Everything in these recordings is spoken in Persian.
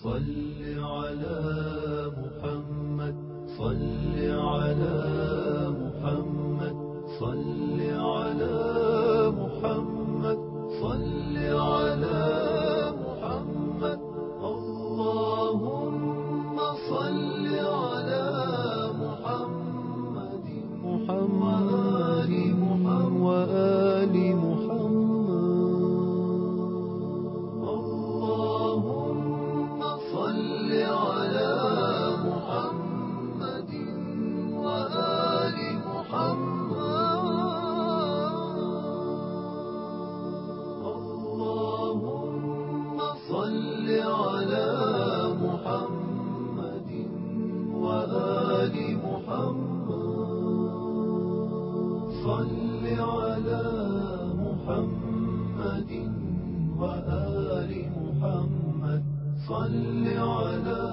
صل على محمد صل على محمد صل على محمد صل على محمد اللهم صل على محمد وآل محمد اللهم صل على محمد وآل محمد اللهم صل على محمد وآل محمد صل على محمد وآل محمد صل على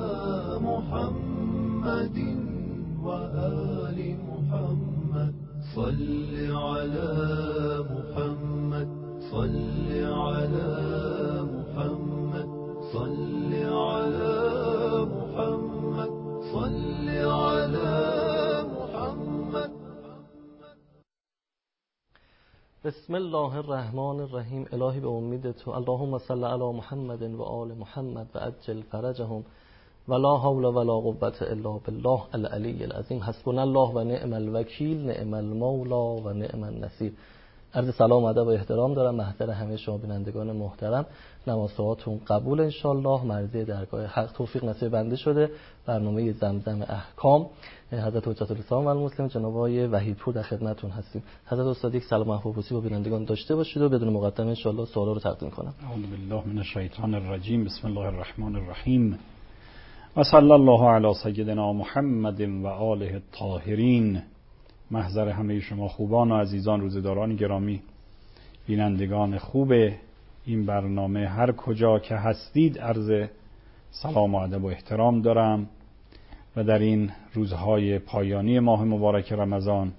محمد وآل محمد صل على محمد صل على محمد صل على محمد صل على محمد. بسم الله الرحمن الرحیم. الهی به امید تو اللهم صل علی محمد و آل محمد و عجل فرجهم و لا حول ولا قوة الا بالله العلی العظیم. حسبنا الله و نعم الوکیل، نعم المولا و نعم النصیر. عرض سلام و ادب و احترام دارم محضر همه شما بینندگان محترم. نمازهاتون قبول ان شاء الله، مرضی درگاه حق توفیق نصیب بنده شده. برنامه زمزم احکام حضرت حجت الاسلام و المسلمین جناب آقای وحیدپور در خدمتتون هستیم. حضرت استاد یک سلام محبوبی با بینندگان داشته باشید و بدون مقدمه ان شاء الله سوالا رو تقدیم کنم. اعوذ بالله من الشیطان الرجیم. بسم الله الرحمن الرحیم. و صلی الله علی سیدنا محمد و آله الطاهرین. محضر همه شما خوبان و عزیزان روزداران گرامی، بینندگان خوب این برنامه هر کجا که هستید عرض سلام و ادب و احترام دارم و در این روزهای پایانی ماه مبارک رمضان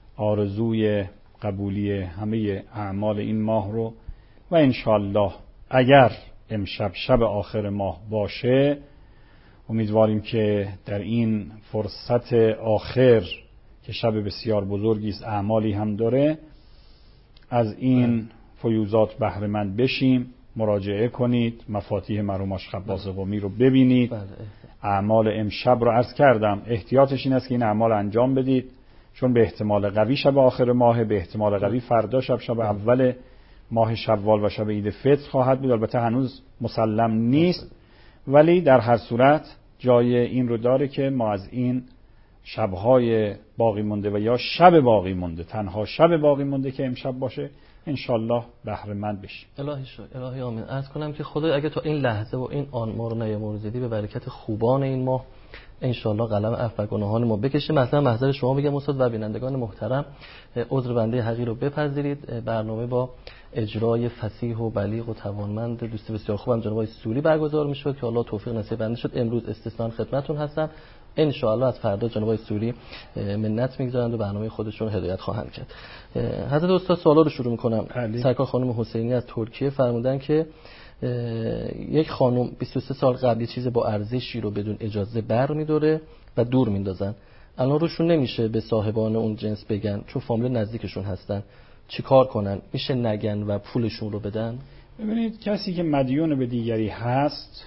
آرزوی قبولی همه اعمال این ماه رو و انشاءالله اگر امشب شب آخر ماه باشه امیدواریم که در این فرصت آخر که شب بسیار بزرگی است اعمالی هم داره از این فیوزات بهره مند بشیم. مراجعه کنید، مفاتیح مرحوم آش خباز قمی رو ببینید. اعمال امشب رو عرض کردم احتیاطش این است که این اعمال انجام بدید، چون به احتمال قوی شب آخر ماه، به احتمال قوی فردا شب اول ماه شوال و شب عید فطر خواهد بود. البته هنوز مسلم نیست، ولی در هر صورت جای این رو داره که ما از این شب‌های باقی مونده و یا شب باقی مونده، تنها شب باقی مونده که امشب باشه انشالله بهره مند بشیم. الهی شکر، الهی آمین. عرض کنم که خدای اگه تو این لحظه و این آن ما رو نیامرزیدی به برکت خوبان این ماه انشالله قلم عفو و گناهان ما بکشه. مثلا محضر شما بگم استاد و بینندگان محترم عذر بنده حقیر رو بپذیرید. برنامه با اجرای فصیح و بلیغ و توانمند دوست بسیار خوبم جناب آقای سوری برگزار میشد که الله توفیق نصیب بنده شد. امروز استثنا خدمتتون هستم. ان شاء الله از فردا جناب آقای سوری منت میگذارند و برنامه خودشون هدایت خواهند کرد. حضرت استاد سوالا رو شروع میکنم. سرکار خانم حسینی از ترکیه فرمودن که یک خانم 23 سال قبل چیز با ارزشی رو بدون اجازه بر می‌داره و دور میندازن. الان روشون نمیشه به صاحبان اون جنس بگن چون فامیل نزدیکشون هستن. چیکار کنن؟ میشه نگن و پولشون رو بدن؟ ببینید کسی که مدیون به دیگری هست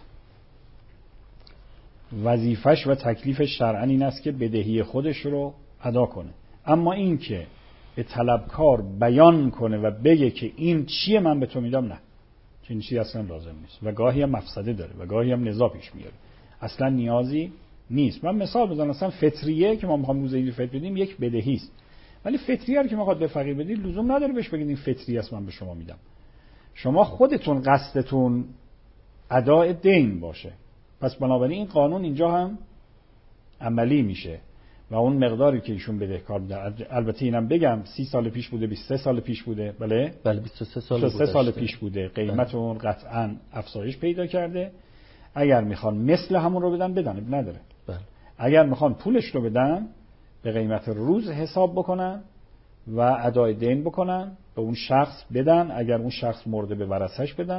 وظیفش و تکلیفش شرعاً این است که بدهی خودش رو ادا کنه. اما این که به طلبکار بیان کنه و بگه که این چیه من به تو میدم، نه، چنین چیزی اصلا لازم نیست و گاهی هم مفسده داره و گاهی هم نزاع پیش میاره. اصلا نیازی نیست. من مثال بزنم، مثلا فطریه که ما میخوام روز عید فطر بدیم یک بدهی است، ولی فطریه رو که میخواد به فقیر بدید لزوم نداره بهش بگید این فطریه است من به شما میدم. شما خودتون قصدتون اداء دین باشه. پس بنابراین این قانون اینجا هم عملی میشه و اون مقداری که ایشون بدهکار بوده، البته اینم بگم 30 سال پیش بوده، 23 سال پیش بوده، بله 23 سال پیش بوده، قیمت اون قطعاً افزایش پیدا کرده. اگر میخوان مثل همون رو بدن نداره. بله. اگر میخوان پولش رو بدن به قیمت روز حساب بکنن و ادای دین بکنن به اون شخص بدن، اگر اون شخص مورد به ورثه‌اش بدن،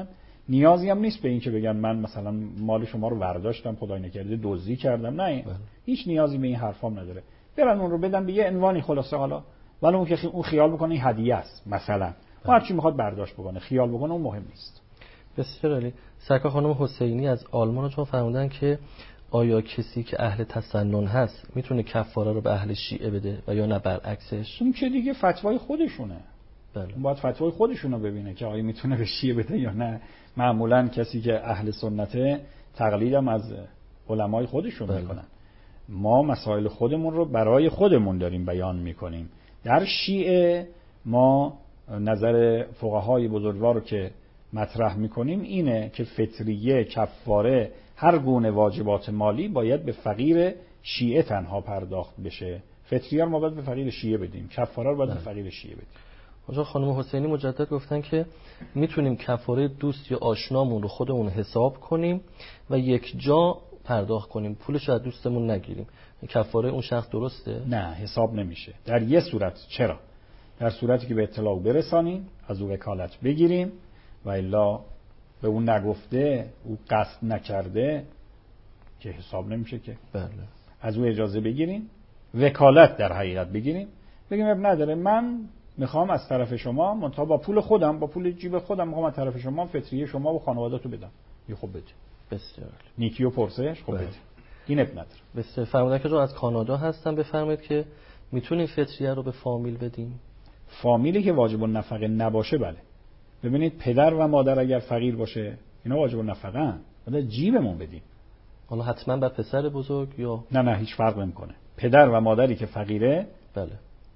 نیازی هم نیست به این که بگن من مثلا مال شما رو برداشتم خدای نکرده دزدی کردم، نه هیچ نیازی به این حرفام نداره. برن اون رو بدن به یه عنوانی خلاصه، حالا ولی اون که اون خیال بکنه این هدیه است مثلا، هر چی میخواد برداشت بکنه خیال بکنه اون مهم نیست. بسیار عالی. سرکار خانم حسینی از آلمان رو فرمودن که آیا کسی که اهل تسنن هست میتونه کفاره رو به اهل شیعه بده و یا نه برعکسش؟ اون که دیگه فتوای خودشونه. بله. اون باید فتوای خودشونو ببینه که آیا میتونه به شیعه بده یا نه. معمولا کسی که اهل سنته تقلیدم از علمای خودشون میکنن. ما مسائل خودمون رو برای خودمون داریم بیان میکنیم. در شیعه ما نظر فقهای بزرگوار رو که مطرح میکنیم اینه که فطریه، کفاره، هر گونه واجبات مالی باید به فقیر شیعه تنها پرداخت بشه. فطریه رو ما باید به فقیر شیعه بدیم، کفاره رو باید به فقیر شیعه بدیم. آقا خانم حسینی مجدد گفتن که میتونیم کفاره دوست یا آشنامون رو خودمون حساب کنیم و یک جا پرداخت کنیم، پولش از دوستمون نگیریم. کفاره اون شخص درسته؟ نه، حساب نمیشه. در یه صورت. چرا؟ در صورتی که به اطلاع برسانیم، از او وکالت بگیریم و الا به اون نگفته، او قصد نکرده که حساب نمیشه که. بله. از او اجازه بگیریم، وکالت در حقیقت بگیریم، بگیم اب نداره، من میخوام از طرف شما منتها با پول خودم، با پول جیب خودم میخوام از طرف شما فطریه شما و خانواده‌تو بدم. یه خب بده. بسیار. نیکی و پرسش خب بده. این اب نداره. بسیار. فرمودن که جو از کانادا هستن، بفرمایید که میتونیم فطریه رو به فامیل بدیم؟ فامیلی که واجب النفقه نباشه بله. ببینید پدر و مادر اگر فقیر باشه اینا واجب النفقه ان، بعد جیبمون بدیم. حالا حتما بر پسر بزرگ یا نه هیچ فرق نمیکنه. پدر و مادری که فقیره بله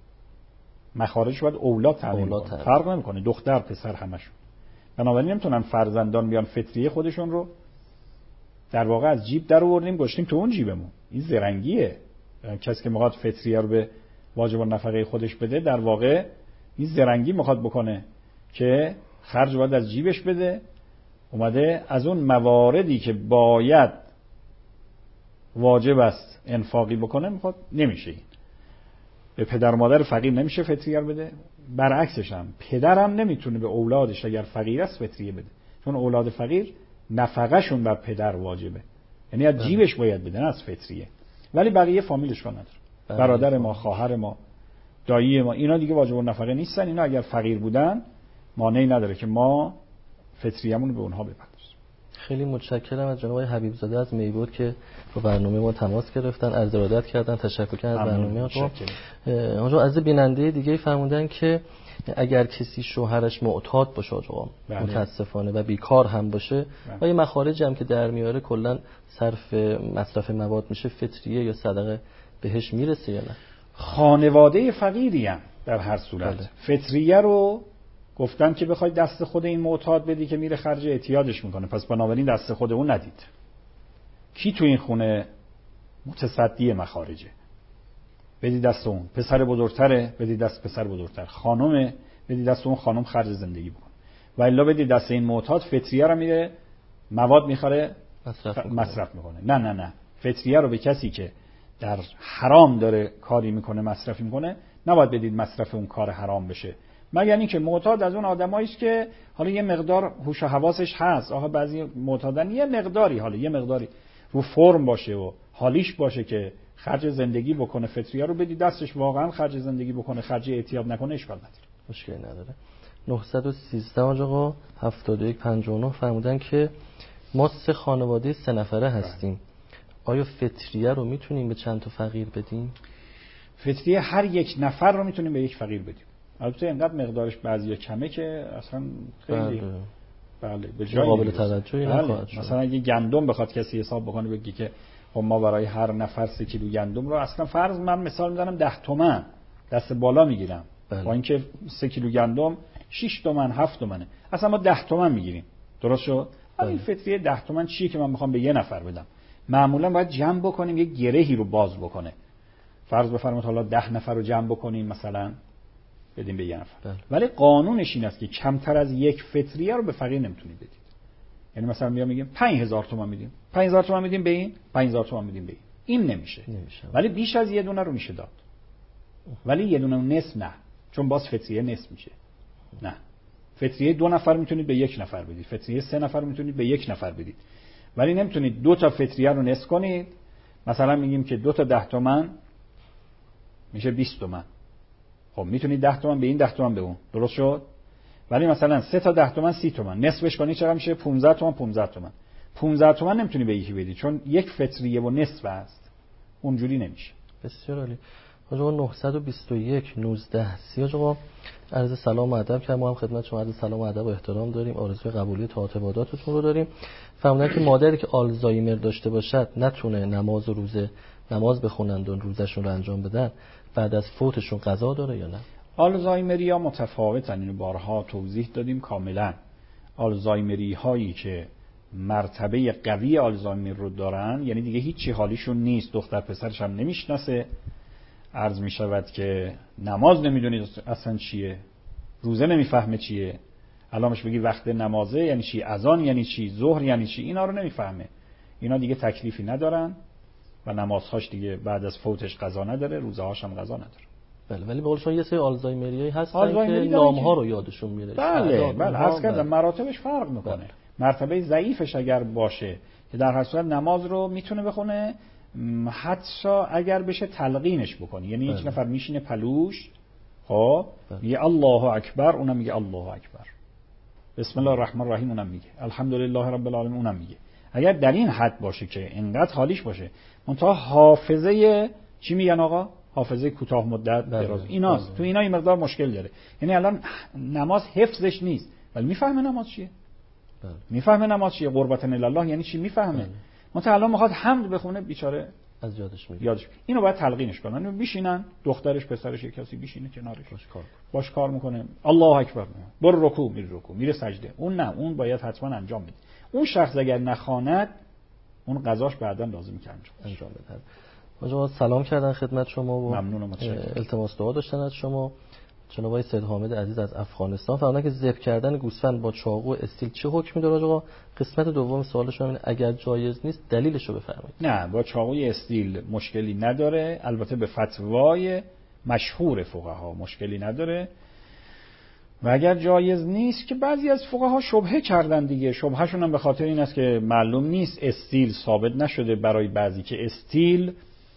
مخارجش باید اولاد تامین کنه. فرق نمیکنه دختر پسر همشون. بنابراین نمیتونن فرزندان بیان فطریه خودشون رو در واقع از جیب در آوردیم گذاشتیم تو اون جیبمون. این زرنگیه. کسی که میخواد فطریه رو به واجب النفقه خودش بده در واقع این زرنگی میخواد بکنه که خرج باید از جیبش بده، اومده از اون مواردی که باید واجب است انفاقی بکنه میخواد. نمیشه. این به پدر و مادر فقیر نمیشه فطریه بده، برعکسش هم پدرم نمیتونه به اولادش اگر فقیر است فطریه بده، چون اولاد فقیر نفقهشون بر پدر واجبه، یعنی از جیبش باید بده نه از فطریه. ولی بقیه فامیلش کار نداره. برادر ما، خواهر ما، دایی ما، اینا دیگه واجب النفقه نیستن. اینا اگر فقیر بودن مانعی نداره که ما فطریه‌مون رو به اونها بپردازیم. خیلی متشکرم از جناب حبیب زاده از میبود که با برنامه ما تماس گرفتن، عرض ارادت کردن، تشکر کردن از برنامه‌تون. آقا از بیننده دیگه فرمودن که اگر کسی شوهرش معتاد باشه آقا متاسفانه و بیکار هم باشه و یه مخارجی هم که در میاره کلا صرف مصرف مواد میشه، فطریه یا صدقه بهش میرسه یا نه؟ خانواده فقیری هم در هر صورت فطریه رو گفتن که بخوای دست خود این معتاد بدی که میره خرج اعتیادش میکنه، پس بنابراین دست خود اون ندید. کی تو این خونه متصدی مخارجه؟ بدی دست اون. پسر بزرگتره بدی دست پسر بزرگتر، خانومه بدی دست اون خانم خرج زندگی بکن. و الا بدی دست این معتاد، فطریه رو میره مواد میخره مصرف میکنه. نه فطریه رو به کسی که در حرام داره کاری میکنه مصرفی میکنه نباید بدید مصرف اون کار حرام بشه، مگر اینکه معتاد از اون آدمایی است که حالا یه مقدار هوش و حواسش هست. آخه بعضی معتادن یه مقداری رو فرم باشه و حالیش باشه که خرج زندگی بکنه، فطریه رو بدی دستش واقعا خرج زندگی بکنه، خرج اعتیاد نکنه، اشکال نداره، مشکلی نداره. 913 آقا 7159 فرمودن که ما 3 خانواده 3 نفره هستیم، آیا فطریه رو میتونیم به چند تا فقیر بدیم؟ فطریه هر یک نفر رو میتونیم به یک فقیر بدیم. البته اینقدر مقدارش بعضیا کمه که اصلا خیلی بله به جای قابل توجهی نخواهد شد. مثلا اگه گندم بخواد کسی حساب بکنه بگی که خب ما برای هر نفر 3 کیلو گندم رو اصلا فرض من مثال میزنم 10 تومن دست بالا میگیرم، با اینکه 3 کیلو گندم 6 تومن 7 تومنه، اصلا ما 10 تومن میگیریم. درست شد؟ این فطریه 10 تومن چیه که من میخوام به یه نفر بدم؟ معمولا باید جمع بکنیم، یه گرهی رو باز بکنه. فرض بفرمایید حالا 10 نفر رو جمع بکنیم مثلا بدیم به یه نفر. ولی قانونش این است که کمتر از یک فطریه رو به فقیر نمیتونید بدید. یعنی مثلا میگیم 5000 تومان میدیم، 5000 تومان میدیم به این، 5000 تومان میدیم به این نمیشه. ولی بیش از یه دونه رو میشه داد. ولی یه دونه نصف نه، چون باز فطریه نصف میشه. نه، فطریه 2 نفر میتونید به 1 نفر بدید، فطریه 3 نفر میتونید به 1 نفر بدید، ولی نمیتونید 2 تا فطریه رو نصف کنید. مثلا میگیم که 2 تا 10 تومن میشه 20 تومن. خب میتونید 10 تومن به این 10 تومن به اون، درست شد؟ ولی مثلا 3 تا 10 تومن 30 تومن، نصفش کنید چقدر میشه؟ 15 تومن. 15 تومن 15 تومن نمیتونی به یکی بدی چون یک فطریه و نصف است، اونجوری نمیشه. بسیار عالی. حاج آقا 921 19 30 حاج آقا عرض سلام و ادب کردم. ما هم خدمت شما عرض سلام و ادب و احترام داریم، آرزوی قبولی طاعات و عباداتتون رو داریم. فرمودن که مادری که آلزایمر داشته باشد نتونه نماز بخونند و روزشون رو انجام بدن، بعد از فوتشون قضا داره یا نه؟ آلزایمری ها متفاوتن، اینو بارها توضیح دادیم کاملا. آلزایمری هایی که مرتبه قوی آلزایمر رو دارن، یعنی دیگه هیچی حالیشون نیست، دختر پسرش هم نمیشناسه، عرض می شود که نماز نمیدونید اصلا چیه، روزه نمیفهمه چیه، علامش بگی وقت نمازه یعنی چی، اذان یعنی چی، ظهر یعنی چی، اینا رو نمیفهمه. اینا دیگه تکلیفی ندارن و نمازهاش دیگه بعد از فوتش قضا نداره، روزهاش هم قضا نداره. بله، ولی به قول شما یه سری آلزایمری هستن که نام‌ها رو یادشون میره. بله عرض کردم مراتبش فرق میکنه. مرتبه ضعیفش اگر باشه که در هر صورت نماز رو میتونه بخونه، حتی اگر بشه تلقینش بکنی، یعنی یک نفر میشینه پلوش، خب میگه الله اکبر، اونم میگه الله اکبر، بسم الله الرحمن الرحیم اونم میگه، الحمدلله رب العالمین اونم میگه. اگر در این حد باشه که انقدر حالیش باشه، منتها حافظه چی میگن آقا؟ حافظه کوتاه مدت دراز، ایناست. تو اینا این مقدار مشکل داره. یعنی الان نماز حفظش نیست ولی میفهمه نماز چیه، میفهمه نماز چیه، قربتن الله یعنی چی میفهمه. منتها الان میخواد حمد بخونه، بیچاره از یادش میره. اینو باید تلقینش کنن. اینو بیشینن، دخترش پسرش کسی بیشینه کنارش باش کار میکنه، الله اکبر، برو رکوع، میره سجده. اون نه، اون باید حتما انجام بده. اون شخص اگر نخواند، اون قضاش بعداً لازمه که انجام بده. حاج سلام کردن خدمت شما و ممنونم، متشکرم. التماس دعا داشتن از شما. جناب آقای سید حامد عزیز از افغانستان فرمودن که ذبح کردن گوسفند با چاقو استیل چه حکمی داره آقا؟ قسمت دوم سوالشون اینه اگر جایز نیست دلیلشو بفرمایید. نه، با چاقوی استیل مشکلی نداره، البته به فتوای مشهور فقها مشکلی نداره. و اگر جایز نیست که بعضی از فقها شبهه کردن دیگه، شبههشون هم به خاطر این است که معلوم نیست، استیل ثابت نشده برای بعضی که استیل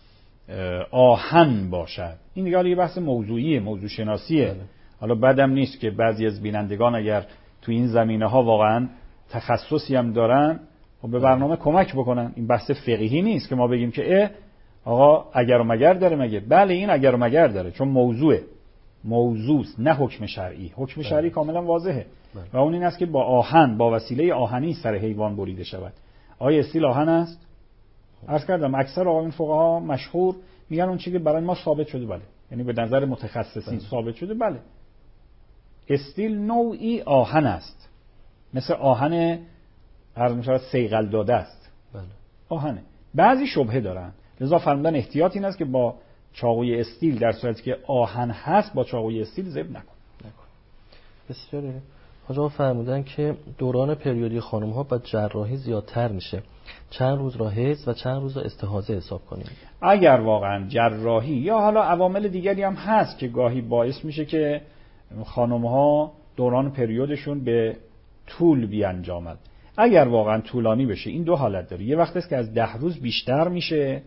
آهن باشد. این دیگه یه بحث موضوعیه، موضوع شناسیه. حالا بعدم نیست که بعضی از بینندگان اگر تو این زمینه‌ها واقعا تخصصی هم دارن و به برنامه کمک بکنن. این بحث فقهی نیست که ما بگیم که آقا اگر و مگر داره مگه. بله این اگر و مگر داره، چون موضوعست نه حکم شرعی. حکم شرعی کاملا واضحه و اون این است که با آهن، با وسیله آهنی سر حیوان بریده شود. آیا استیل آهن است؟ عرض کردم اکثر آقایون فقها مشهور میگن اون چیزی که برای ما ثابت شده، بله، یعنی به نظر متخصصین ثابت شده، بله، استیل نوعی آهن است، مثل آهن عرض می‌شود صیقل داده است، بله، آهنه. بعضی شبهه دارن، لذا فرمودن احتیاط این است که با چاقوی استیل در صورتی که آهن هست با چاقوی استیل ذبح نکن. بسیار عالی. حاجا فرمودن که دوران پریودی خانم ها با جراحی زیادتر میشه، چند روز را حیض و چند روز را استحاضه حساب کنیم؟ اگر واقعا جراحی یا حالا عوامل دیگری هم هست که گاهی باعث میشه که خانم ها دوران پریودشون به طول بیانجامد، اگر واقعا طولانی بشه، این دو حالت داره. یه وقت است که از 10 روز بیشتر میشه،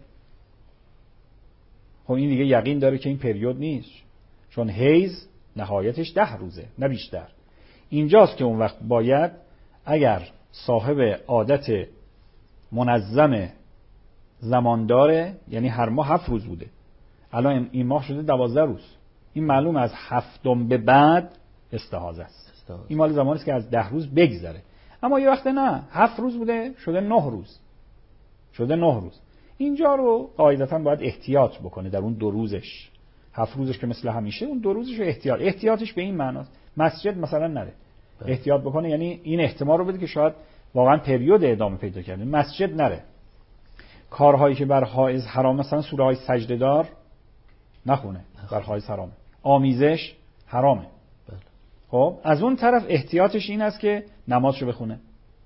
خب این دیگه یقین داره که این پریود نیست، چون حیض نهایتش 10 روزه نه بیشتر. اینجاست که اون وقت باید اگر صاحب عادت منظم زمان داره، یعنی هر ماه 7 روز بوده، الان این ماه شده 12 روز، این معلوم از 7م به بعد استحاضه است. این مال زمانی است که از 10 روز بگذره. اما یه وقت نه، 7 روز بوده شده 9 روز، اینجا رو قاعدتاً باید احتیاط بکنه در اون 2 روزش. 7 روزش که مثل همیشه، اون 2 روزش احتیاطش به این معناست مسجد مثلا نره، احتیاط بکنه، یعنی این احتمال رو بده که شاید واقعا پریود ادامه پیدا کرده، مسجد نره. کارهایی که بر حائض حرام، مثلا سوره های سجده دار نخونه، بر حائض حرامه، آمیزش حرامه. خب از اون طرف احتیاطش این است که نمازشو بخونه،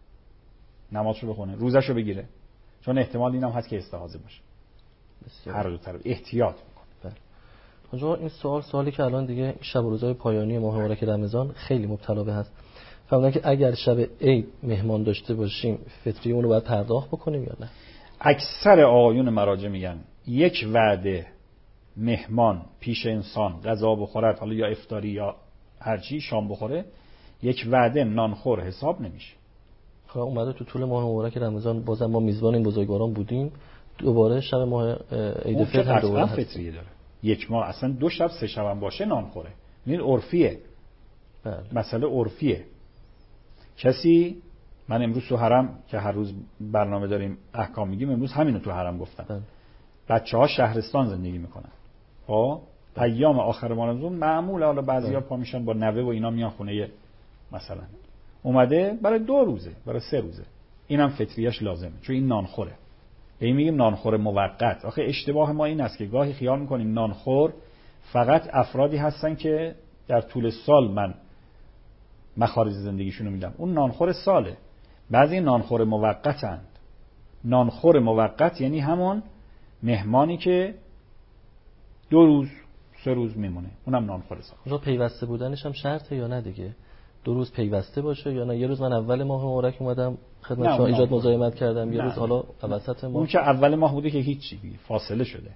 روزشو بگیره، چون احتمال اینم هست که استحاضه باشه. هر دو طرف احتیاط بکنه. این سوالی که الان دیگه شب و روزهای پایانی ماه مبارک رمضان خیلی مبتلا به هست. فهمیدن که اگر شب عید مهمان داشته باشیم فطری اون رو باید پرداخت بکنیم یا نه؟ اکثر آقایون مراجع میگن یک وعده مهمان پیش انسان غذا بخورد، حالا یا افطاری یا هرچی شام بخوره، یک وعده نانخور حساب نمیشه. خب اومده تو طول ماه مبارک رمضان بازم ما میزبان این بزرگواران بودیم، دوباره شب ماه عید فطر هم دوباره فطریه داره. یک ماه اصلا 2 شب 3 شب هم باشه نانخوره. این عرفیه. بله. مسئله عرفیه. کسی من امروز تو حرم که هر روز برنامه داریم احکام میگیم، امروز همینو تو حرم گفتم. بله. بچه‌ها شهرستان زندگی میکنن. خب ایام آخر رمضان معموله حالا بعضیا پا میشن با نوه و اینا میان خونه مثلا. اومده برای 2 روزه، برای 3 روزه. اینم فطریش لازمه چون این نانخوره. این میگیم نانخور موقت. آخه اشتباه ما این است که گاهی خیال میکنیم نانخور فقط افرادی هستن که در طول سال من مخارج زندگیشونو میدم. اون نانخور ساله. بعضی نانخور موقتند. نانخور موقت یعنی همون مهمانی که 2 روز 3 روز میمونه، اونم نانخور ساله. اونجا پیوسته بودنش هم شرطه یا نه دیگه؟ 2 روز پیوسته باشه یا نه؟ یه روز من اول ماه مبارک اومدم خدمت شما ایجاد مزاحمت کردم، یه روز حالا وسط ماه. اون که اول ماه بوده که هیچی فاصله شده.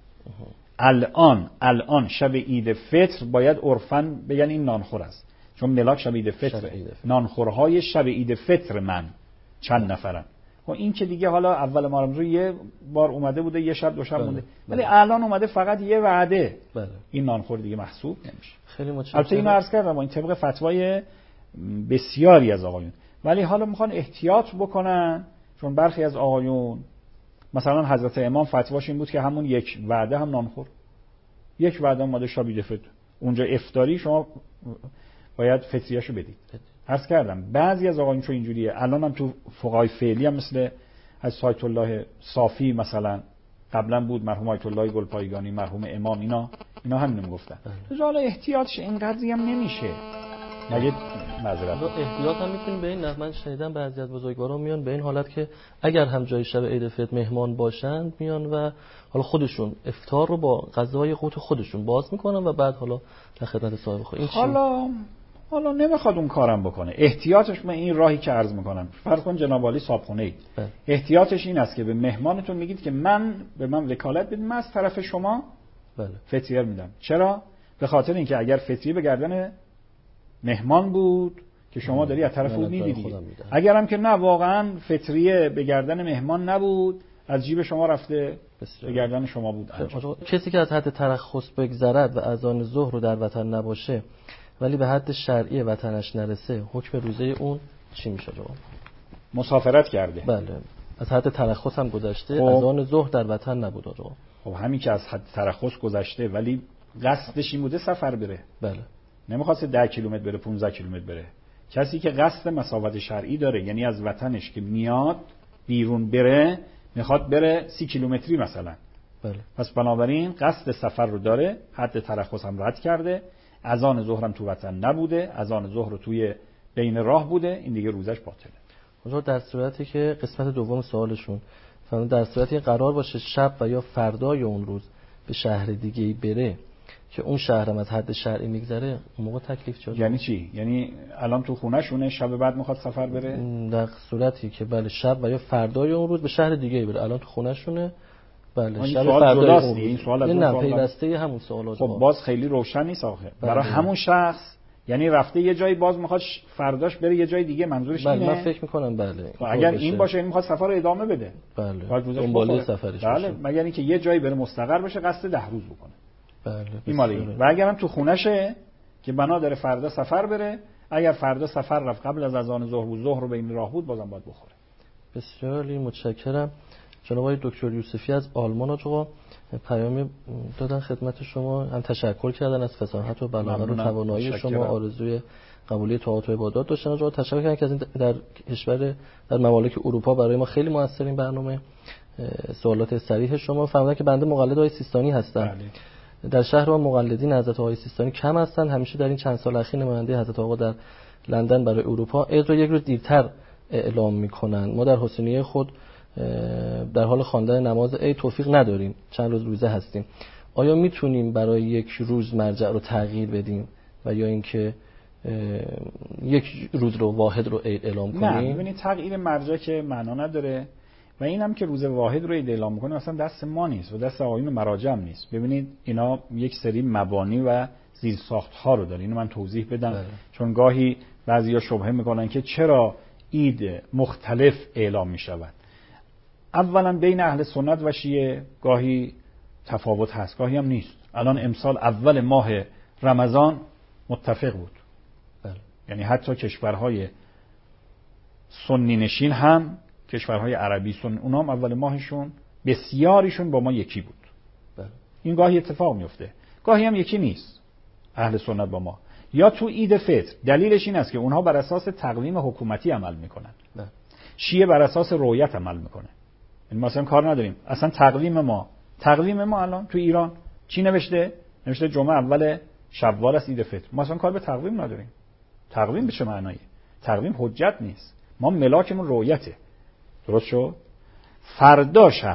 الان شب عید فطر باید عرفاً بگن این نانخور است، چون ملاک شب عید فطر. نانخورهای شب عید فطر من چند نفرن. و این که دیگه حالا اول ماه رمضان یه بار اومده بوده، یه شب 2 شب مونده، ولی الان اومده فقط یه وعده. بله. این نانخور دیگه محسوب نمیشه. خیلی متشکرم. البته اینو عرض کردم این طبق فتوای بسیاری از آقایون، ولی حالا میخوان احتیاط بکنن، چون برخی از آقایون مثلا حضرت امام فتواش این بود که همون یک وعده هم نانخور. یک وعده اومده شب عید فطر، اونجا افطاری شما باید فطریاشو بدید. عرض کردم بعضی از آقایون چون اینجوریه، الان هم تو فقهای فعلی هم مثل حضرت آیت الله صافی مثلا، قبلا بود مرحوم آیت الله گلپایگانی، مرحوم امام، اینا همینو میگفتن. حالا احتیاطش اینقدری هم نمیشه. مگه معذرت احتیاط هم میتونیم به این نه. من شنیدم بعضی از بزرگواران میان به این حالت که اگر هم جای شب عید فطر مهمان باشند میان و حالا خودشون افطار رو با غذای قوت خودشون باز میکنن و بعد حالا در خدمت صاحب خود. این حالا نمیخواد اون کارم بکنه. احتیاطش من این راهی که عرض میکنم، فرض کن جناب عالی صابخونه اید، احتیاطش این است که به مهمانتون میگید که به من وکالت بدید، من از طرف شما فطریه میدم. چرا؟ به خاطر اینکه اگر فطریه به گردن مهمان بود که شما داری از طرف اون میدیدی، اگرم که نه واقعا فطریه به گردن مهمان نبود، از جیب شما رفته به گردن شما بود. کسی که از حد ترخص بگذرد و اذان ظهر رو در وطن نباشه ولی به حد شرعی وطنش نرسه، حکم روزه اون چی میشه جواب؟ مسافرت کرده. بله، از حد ترخص هم گذشته، اذان ظهر در وطن نبود جواب. خب همین که از حد ترخص گذشته ولی قصدش این بوده سفر بره. بله. نمیخواسته 10 کیلومتر بره، 15 کیلومتر بره. کسی که قصد مسافت شرعی داره، یعنی از وطنش که میاد بیرون بره، میخواد بره 30 کیلومتری مثلا. بله. پس بنابراین قصد سفر رو داره، حد ترخص هم رد کرده، اذان ظهر هم تو وطن نبوده، اذان ظهر رو توی بین راه بوده، این دیگه روزش باطله. حضور در صورتی که قسمت دوم سوالشون فرمود در صورتی قرار باشه شب و یا فردای اون روز به شهر دیگه‌ای بره که اون شهرم از حد شرعی میگذره، اون موقع تکلیف چیه؟ یعنی چی؟ یعنی الان تو خونه شونه شب بعد میخواد سفر بره؟ در صورتی که بله شب و یا فردای اون روز به شهر دیگه بره، الان تو خونه شونه بله شب فردای اون روز. این سوال از نه پیوسته همون سوالات. خب باز خیلی روشن نیست آخه. برای همون شخص یعنی رفته یه جایی، باز میخواد فرداش بره یه جای دیگه، منظورش اینه؟ من فکر میکنم بله. اگر این باشه این میخواد سفر رو ادامه بده. بله. دنباله سفرش. بله، مگر اینکه یه جایی بره مستقر بشه، قصد 10 روز بکنه. بله. این مالی. و اگرم تو خونه‌شه که بنا داره فردا سفر بره، اگر فردا سفر رفت قبل از اذان ظهر و ظهر رو بین راه بود، بازم باید بخوره. بسیار متشکرم. جناب آقای دکتر یوسفی از آلمان آقا پیام دادن خدمت شما، هم تشکر کردن از فصاحت و بلاغت و توانایی شما، آرزوی قبولی طاعات و عبادات داشتن. آقا تشکر کردن که از این در کشور در ممالک اروپا برای ما خیلی موثر این برنامه. سوالات صریح شما فرمودن که بنده مقلد آقای سیستانی هستم. بله. در شهر ما مقلدین حضرت آقای سیستانی کم هستند. همیشه در این چند سال اخیر نماینده حضرت آقا در لندن برای اروپا عید رو یک روز دیرتر اعلام میکنن. ما در حسینیه خود در حال خواندن نماز عید توفیق نداریم، چند روز روزه هستیم. آیا میتونیم برای یک روز مرجع رو تغییر بدیم و یا اینکه یک روز رو واحد رو عید اعلام کنیم؟ نه، ببینید تغییر مرجع که معنا نداره و اینم که روز واحد رو عید اعلام کنیم اصلا دست ما نیست و دست آقایون مراجع هم نیست. ببینید اینا یک سری مبانی و زیرساخت‌ها رو داره. اینو من توضیح بدم چون گاهی بعضیا شبهه میکنن که چرا عید مختلف اعلام میشود. اولا بین اهل سنت و شیعه گاهی تفاوت هست، گاهی هم نیست. الان امسال اول ماه رمضان متفق بود. یعنی حتی کشورهای سنی نشین هم، کشورهای عربی سنی، اونا هم اول ماهشون بسیاریشون با ما یکی بود. این گاهی اتفاق میفته، گاهی هم یکی نیست اهل سنت با ما. یا تو عید فطر دلیلش این است که اونها بر اساس تقویم حکومتی عمل میکنن، شیعه بر اساس رؤیت عمل میکنه. یعنی مثلا کار نداریم اصلا تقویم ما الان تو ایران چی نوشته جمعه اول شوال است عید فطر. ما اصلا کار به تقویم نداریم. تقویم به چه معنایه؟ تقویم حجت نیست، ما ملاکمون رؤیته. درست شد؟ فردا شب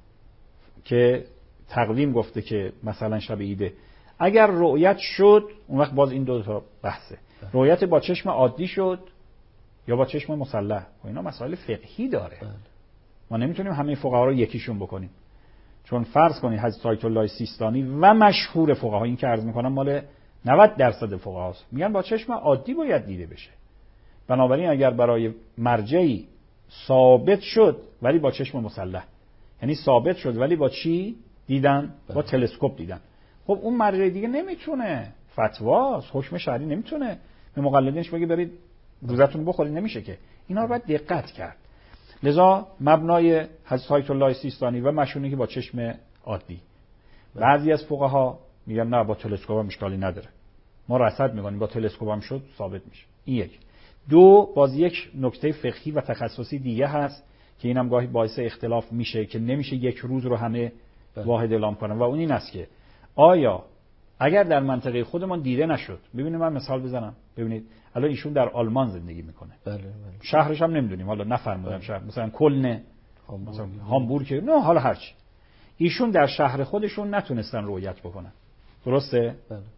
که تقویم گفته که مثلا شب عیده، اگر رؤیت شد اون وقت باز این دو تا بحثه. رؤیت با چشم عادی شد یا با چشم مسلح و اینا مسائل فقهی داره. ما نمیتونیم همه فقها رو یکیشون بکنیم. چون فرض کنید حضرت آیت الله سیستانی و مشهور فقها، این که عرض میکنم مال 90% فقهاست، میگن با چشم عادی باید دیده بشه. بنابراین اگر برای مرجعی ثابت شد ولی با چشم مسلح، یعنی ثابت شد ولی با چی دیدن؟ با تلسکوپ دیدن. خب اون مرجع دیگه نمیتونه، فتواست، حکم شرعی، نمیتونه به مقلدینش بگه برید روزتون بخورید، نمیشه که. اینا رو باید دقت کرد. لذا مبنای حضرت آیت الله سیستانی و مشهوری که با چشم عادی. بعضی از فقها میگن نه با تلسکوپ هم اشکالی نداره، ما رصد میکنیم با تلسکوپ هم شد ثابت میشه. این یک. دو، باز یک نکته فقهی و تخصصی دیگه هست که اینم گاهی باعث اختلاف میشه که نمیشه یک روز رو همه واحد اعلام کنن و اون این است که آیا اگر در منطقه خودمان دیده نشد، ببینید من مثال بزنم، ببینید الان ایشون در آلمان زندگی میکنه، شهرش هم نمیدونیم، حالا نفرمودم شهر، مثلا کلن، مثلا هامبورگ، نه حالا هرچی، ایشون در شهر خودشون نتونستن رؤیت بکنن، درسته؟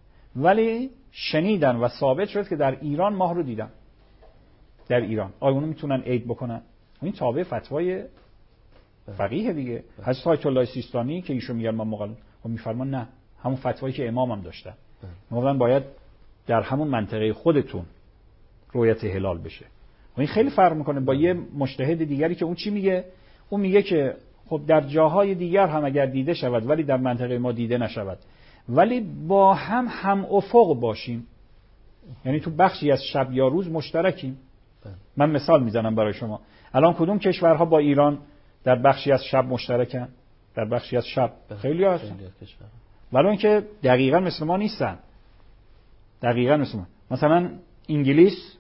ولی شنیدن و ثابت شد که در ایران ماه رو دیدن. در ایران آیا اونو میتونن عید بکنن؟ این تابع فتوای فقیه دیگه. حضرت آیت الله سیستانی که ایشون میگن ما مقلد، و میفرمان نه، همون فتوایی که امامم داشتن، میگن باید در همون منطقه خودتون رؤیت هلال بشه. و این خیلی فرق میکنه با یه مجتهد دیگری که اون چی میگه؟ اون میگه که خب در جاهای دیگر هم اگر دیده شود ولی در منطقه ما دیده نشود، ولی با هم افق باشیم، یعنی تو بخشی از شب یا روز مشترکیم. من مثال میزنم برای شما، الان کدوم کشورها با ایران در بخشی از شب مشترکن؟ در بخشی از شب خیلی هستن، ولی اینکه دقیقاً مثل ما نیستن. دقیقاً مثل ما، مثلا انگلیس،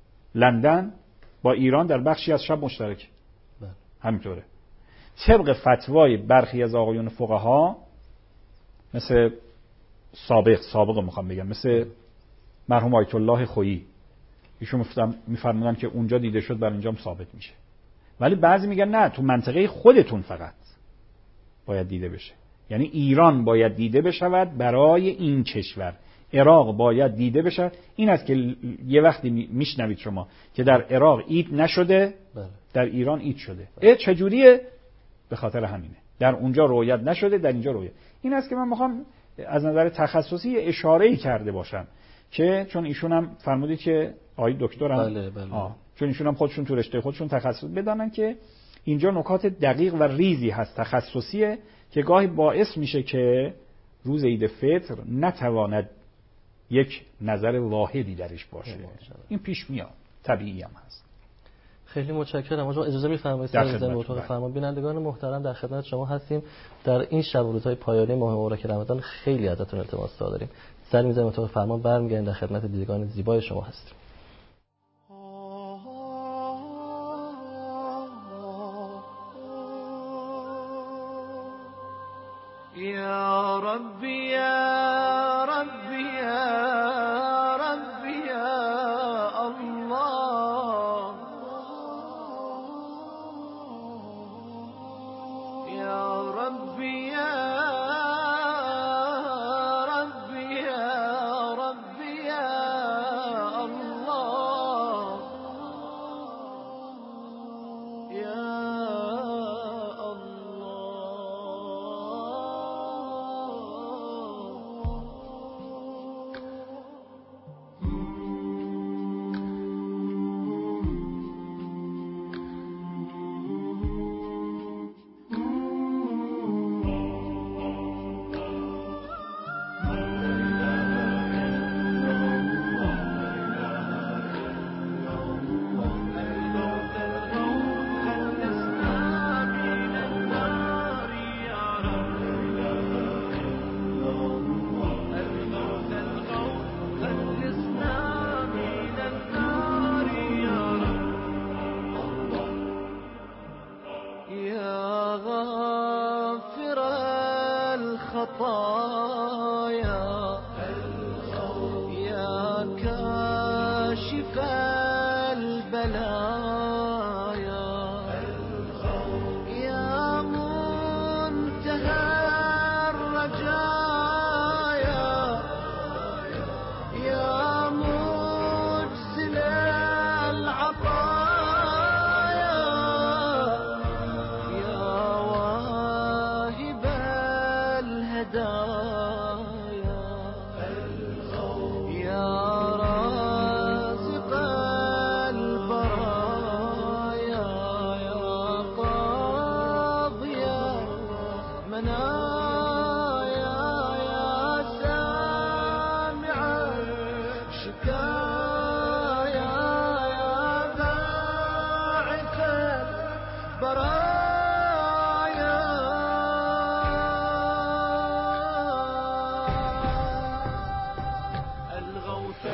لندن با ایران در بخشی از شب مشترک. همینطوره. طبق فتوای برخی از آقایون فقها، مثل سابق میخوام بگم، مثل مرحوم آیت الله خویی، ایشون میفرمودن که اونجا دیده شد بر اینجا هم ثابت میشه. ولی بعضی میگن نه، تو منطقه خودتون فقط باید دیده بشه. یعنی ایران باید دیده بشود برای این کشور، عراق باید دیده بشه. این است که یه وقتی میشنوید شما که در عراق عید نشده، در ایران عید شده. چجوریه؟ به خاطر همینه، در اونجا رؤیت نشده، در اینجا رؤیت. این است که من میخوام از نظر تخصصی اشاره‌ای کرده باشم که چون ایشون هم فرمودید که آقای دکترم، چون ایشون هم خودشون تو رشته خودشون تخصص بدانن که اینجا نکات دقیق و ریزی هست تخصصیه که گاهی باعث میشه که روز عید فطر نتواند یک نظر واحدی درش باشه. این پیش میاد، طبیعی هم هست. خیلی متشکرم. آقا اجازه می‌فرمایید در اتاق فرمان بینندگان محترم در خدمت شما هستیم. در این شب و روزهای پایانی ماه مبارک رمضان خیلی ازتون التماس داریم. سر می‌ذاریم اتاق فرمان، برمیگردیم در خدمت دیدگان زیبای شما هستیم. یا ربی یا ربی یا ربی یا الله، یا ربی یا يا غافر الخطايا يا كاشف البلايا يا منتهى الرجايا يا مجزل العطايا يا واهب الهدايا يا رازق البرايا يا قاضي منايا يا سامع شكايا يا باعث البرايا الغوث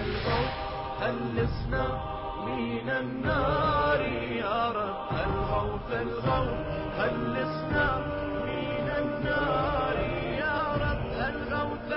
هلسنا من النار يا رب الغوث هلسنا من النار يا رب الغوث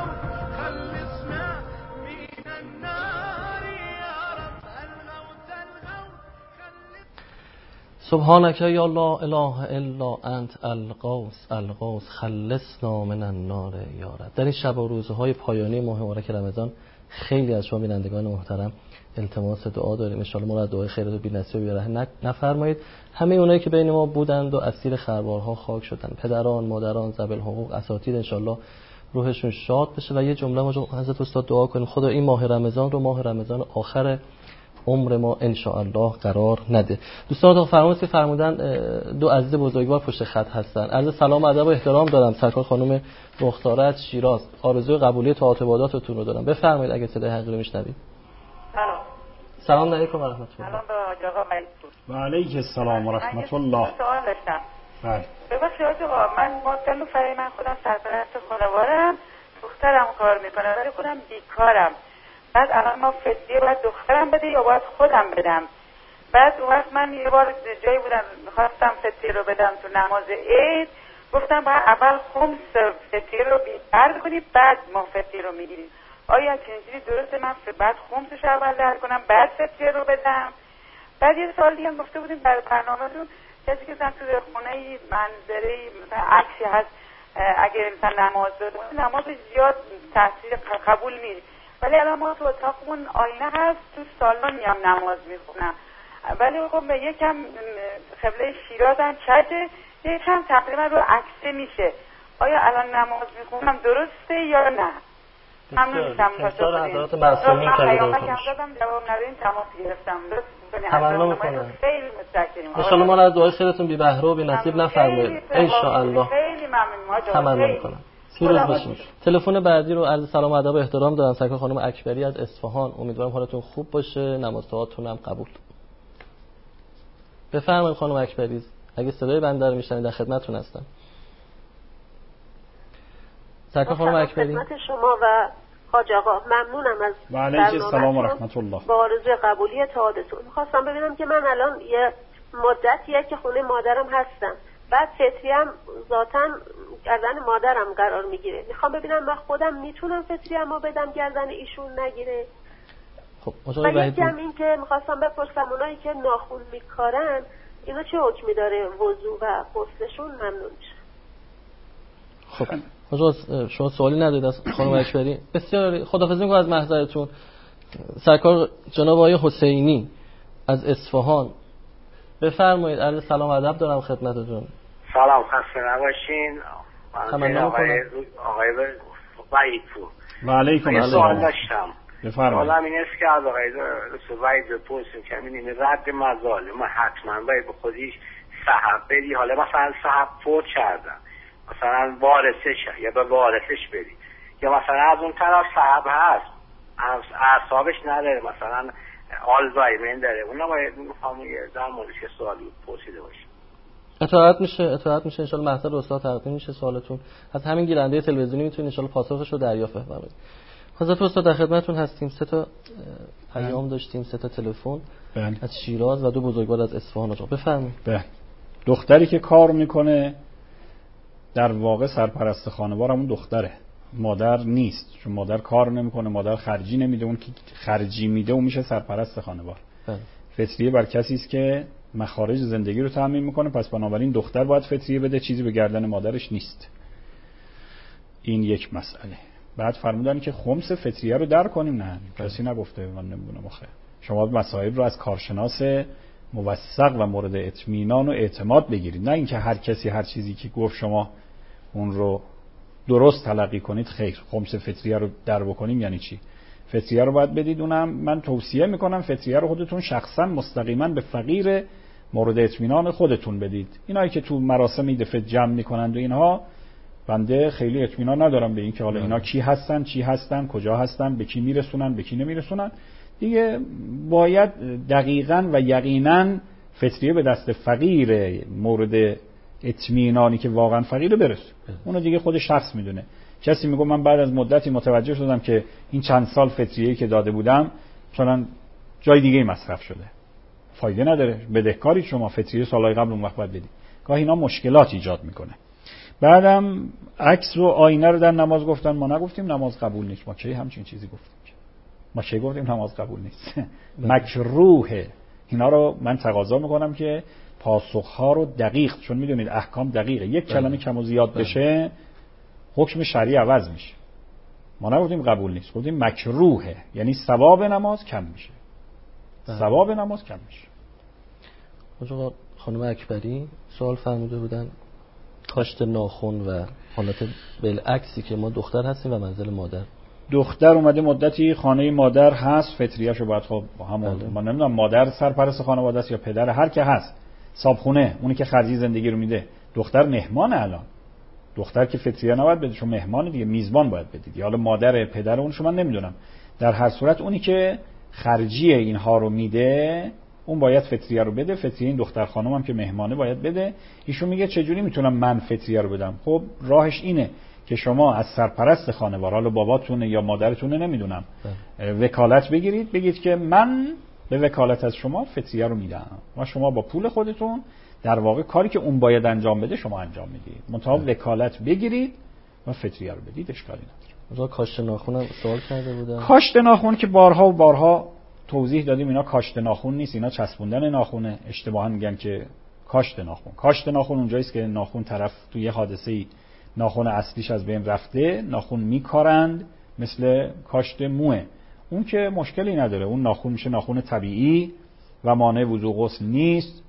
هلسنا من النار يا رب الغوث هلسنا. سبحانك یا لا اله الا انت الغوث خلصنا من النار یا رب. در این شب و روزهای پایانی ماه مبارک رمضان خیلی از شما بینندگان محترم التماس دعا داریم. ان شاء الله مراد دعای خیرات و بی‌نصیب و بی‌رحم نفرمایید. همه اونایی که بین ما بودند و اسیر خربارها خاک شدند، پدران، مادران، ذوی حقوق، اساتید، ان شاء الله روحشون شاد بشه و یه جمله ما حضرت استاد دعا کنیم خدا این ماه رمضان رو ماه رمضان آخر عمر ما ان شاء الله قرار نده. دوستان اتاق فرمایش که فرمودن دو عزیز بزرگوار پشت خط هستن. عرض سلام و ادب و احترام دارم. سرکار خانم رخساره از شیراز. آرزوی قبولی طاعات و عباداتتون رو دارم. بفرمایید اگه صدای حقیقی رو میشنوید. سلام علیکم و رحمت الله. سلام به آقا ملیک‌پور. و علیک السلام و رحمت الله. سوال داشتم. بله. ببخشید آقا من مادر فرای من خودم سرپرست خانوارم، دخترم کار میکنه ولی خودم بیکارم. بعد الان ما فدیه باید دخترم بده یا باید خودم بدم؟ بعد اون وقت من یه بار جایی بودم میخواستم فدیه رو بدم تو نماز عید، گفتم باید اول خمس فدیه رو بی‌تر کنی بعد ما فدیه رو میگیریم. آیا چنینجوری درسته من بعد خمسش اول در کنم بعد فدیه رو بدم؟ بعد یه سال دیگه گفته بودیم برای برنامه‌تون کسی که مثلا تو خونه منظره مثلا عکسی هست اگه مثلا نماز بخونه نماز زیاد تاثیر قبول نیست، ولی الان ما تو اتاقمون آینه هست تو سالن میام نماز میخونم، ولی خب یکم قبله شیراز هم چته یکم تقریبا رو عکسه میشه. آیا الان نماز میخونم درسته یا نه؟ ممنون میشم بسیار حضرات معصومین کردید من دادم جواب ندارین تماس گرفتم. تمنا میکنم خیلی متشکرم. ان شاء الله ما از دعای خیرتون بی بهره و بی نصیب نفرمایید ان شاء الله. خیلی ممنون. تمنا میکنم. پیروز باشید. تلفن بعدی رو عرض سلام و ادب و احترام دارم. سرکار خانم اکبری از اصفهان. امیدوارم حالتون خوب باشه، نماز دعاتون هم قبول. بفرمایید خانم اکبری، اگه صدای بنده رو میشنوید در خدمتتون هستم. سرکار خانم اکبری خدمت شما و حاج آقا ممنونم از علیکم السلام و رحمت الله. با آرزوی قبولی تعادتون. می‌خواستم ببینم که من الان یه مدتیه که خونه مادرم هستم، بعد فطریه هم ذاتاً گردن مادرم قرار میگیره. میخوام ببینم من خودم میتونم فطریه‌مو بدم گردن ایشون نگیره. خب و یکی هم این که میخواستم بپرسم اونایی که ناخن میکارن اینا چه حکمی داره وضو و غسلشون؟ ممنون میشم. خب حضور شما سوالی ندارید از خانم اکبری؟ بسیار خداحافظی می‌کنم از محضرتون. سرکار جناب آقای حسینی از اصفهان بفرمایید. عرض سلام و ادب دارم خدمتتون. سلام، خسته نباشین. تمنا می‌کنم. آقای وحیدپور. و علیکم السلام. سوال داشتم. بفرمایید. حالا این است که از آقای وحید بپرسیم که این رد مظالم حتما باید به خودش صاحب بدی. حالا مثلا صاحب فوت کردن، مثلا وارثش یا به وارثش بدی، یا مثلا از اون طرف صاحب هست اعصابش نداره، مثلا آلزایمر داره، اونا باید میخوام در موردش سوالی پرسیده باشیم. اطاعت میشه ان شاء الله. محضر استاد تقدیم میشه سوالتون. از همین گیرنده تلویزیونی میتونید ان شاء الله پاسخش رو دریافت بفرمایید. حضرت استاد در خدمتتون هستیم. 3 تا پیام داشتیم، 3 تا تلفن از شیراز و 2 بزرگوار از اصفهان. بفرمایید. دختری که کار میکنه در واقع سرپرست خانوار همون دختره، مادر نیست، چون مادر کار نمیکنه، مادر خرجی نمیده، اون که خرجی میده اون میشه سرپرست خانوار. فطریه بر کسی است که مخارج زندگی رو تامین میکنه، پس بنابراین دختر باید فطریه بده، چیزی به گردن مادرش نیست. این یک مسئله. بعد فرمودن که خمس فطریه رو در کنیم، نه کسی نگفته، من نمیدونم آخه. شما مسائل رو از کارشناس موثق و مورد اطمینان و اعتماد بگیرید، نه اینکه هر کسی هر چیزی که گفت شما اون رو درست تلقی کنید. خیر، خمس فطریه رو در بکنیم یعنی چی؟ فطریه رو باید بدید. اونم من توصیه میکنم فطریه رو خودتون شخصا مستقیما به فقیر مورد اطمینان خودتون بدید. اینایی که تو مراسم عید فطر جمع میکنند و اینها، بنده خیلی اطمینان ندارم به این که حالا اینا کی هستن، چی هستن، کجا هستن، به کی میرسونن، به کی نمیرسونن. دیگه باید دقیقاً و یقیناً فطریه به دست فقیر مورد اطمینانی که واقعا فقیره برسه. اونو دیگه خود شخص میدونه. کسی میگه من بعد از مدتی متوجه شدم که این چند سال فطریه‌ای که داده بودم مثلا جای دیگه مصرف شده، فایده نداره، بدهکاری شما، فطریه سالهای قبل اون وقت باید بدید. گاهی اینا مشکلات ایجاد میکنه. بعدم عکس و آینه رو در نماز گفتن، ما نگفتیم نماز قبول نیست. ما کی همچین چیزی گفتیم؟ ما کی گفتیم نماز قبول نیست؟ مکروهه. اینا رو من تقاضا میکنم که پاسخها رو دقیق، چون میدونید احکام دقیقه، یک کلمه کم و زیاد بشه حکم شرعی عوض میشه. ما نگفتیم قبول نیست، گفتیم مکروهه، یعنی ثواب نماز کم میشه. ثواب نماز کم میشه. آقا خانم اکبری سوال فرموده بودن کاشت ناخن و حالت بالعکسی که ما دختر هستیم و منزل مادر. دختر اومده مدتی خانه مادر هست، فطریه‌شو باید خب همون ما نمیدونم مادر سرپرست خانواده است یا پدر، هر که هست، صابخونه اونی که خرجی زندگی رو میده. دختر مهمان، الان دختر که فطریه نباید بده، چون مهمان دیگه، میزبان باید بدید. یا حالا مادر پدر اون شما نمیدونم. در هر صورت اونی که خرجی اینها رو میده اون باید فطریه رو بده. فطریه این دختر خانم هم که مهمانه باید بده. ایشون میگه چجوری میتونم من فطریه رو بدم؟ خب راهش اینه که شما از سرپرست خانوار، حالا باباتونه یا مادرتونه نمیدونم، وکالت بگیرید، بگید که من به وکالت از شما فطریه رو میدم و شما با پول خودتون در واقع کاری که اون باید انجام بده شما انجام میدید. منتها وکالت بگیرید و فطریه رو بدید، اشکالی نداره. کاشت ناخن هم سوال کرده بودن. کاشت ناخن که بارها و بارها توضیح دادیم، اینا کاشت ناخن نیست، اینا چسبوندن ناخونه. اشتباها میگن که کاشت ناخن. کاشت ناخن اونجاییست که ناخن طرف توی یه حادثه‌ای ناخن اصلیش از بین رفته، ناخن میکارند، مثل کاشت موه. اون که مشکلی نداره، اون ناخن میشه ناخن طبیعی و مانع وضو غسل نیست،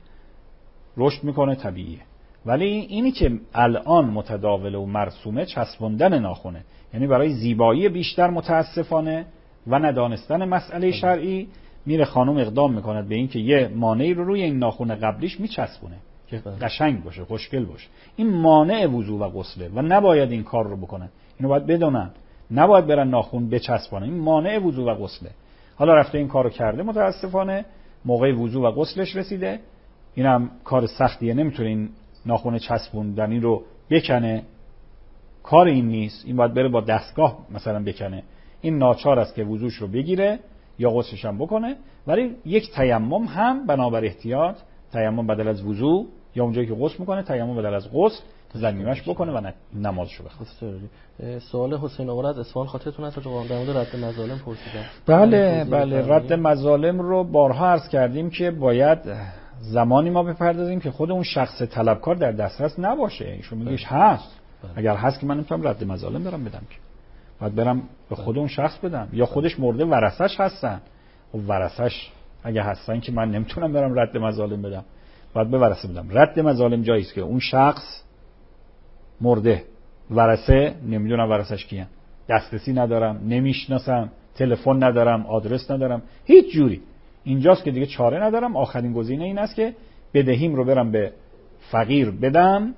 رشد میکنه، طبیعیه. ولی اینی که الان متداول و مرسومه چسبوندن ناخنه، یعنی برای زیبایی بیشتر متاسفانه و ندانستن مسئله شرعی میره خانم اقدام میکند به این که یه مانعی رو روی این ناخن قبلیش میچسبونه که قشنگ باشه، خوشگل باشه. این مانع وضو و غسله و نباید این کار رو بکنن. اینو باید بدونن، نباید برن ناخن بچسبونن. این مانع وضو و غسله. حالا رفته این کارو کرده، متاسفانه موقع وضو و غسلش رسیده. اینم کار سختیه، نمیتونه این ناخن چسبوندنی رو بکنه، کار این نیست. این باید بره با دستگاه مثلا بکنه. این ناچار است که وضوش رو بگیره یا غسلش هم بکنه. ولی یک تیمم هم بنابر احتیاط، تیمم بدل از وضو، یا اونجایی که غسل میکنه تیمم بدل از غسل زمیمش بکنه و نمازشو بخونه. سوال حسین آقا از اصفهان خاطرتون هست در مورد رد مظالم پرسیدن؟ بله رد مظالم رو بارها عرض کردیم که باید زمانی ما بپردازیم که خود اون شخص طلبکار در دسترس نباشه. ایشون میگه هست، اگر هست که من نمیتونم رد مظالم برم بدم، که باید برم به خود اون شخص بدم، یا خودش مورد ورثش هستن. و ورثش اگه هستن که من نمیتونم برم رد مظالم بدم، باید به ورثه بدم. رد مظالم جایی است که اون شخص مرده، ورثه نمیدونم ورثش کیان، دسترسی ندارم، نمیشناسم، تلفن ندارم، آدرس ندارم، هیچ جوری. اینجاست که دیگه چاره ندارم. آخرین گزینه این است که بدهیم رو برم به فقیر بدم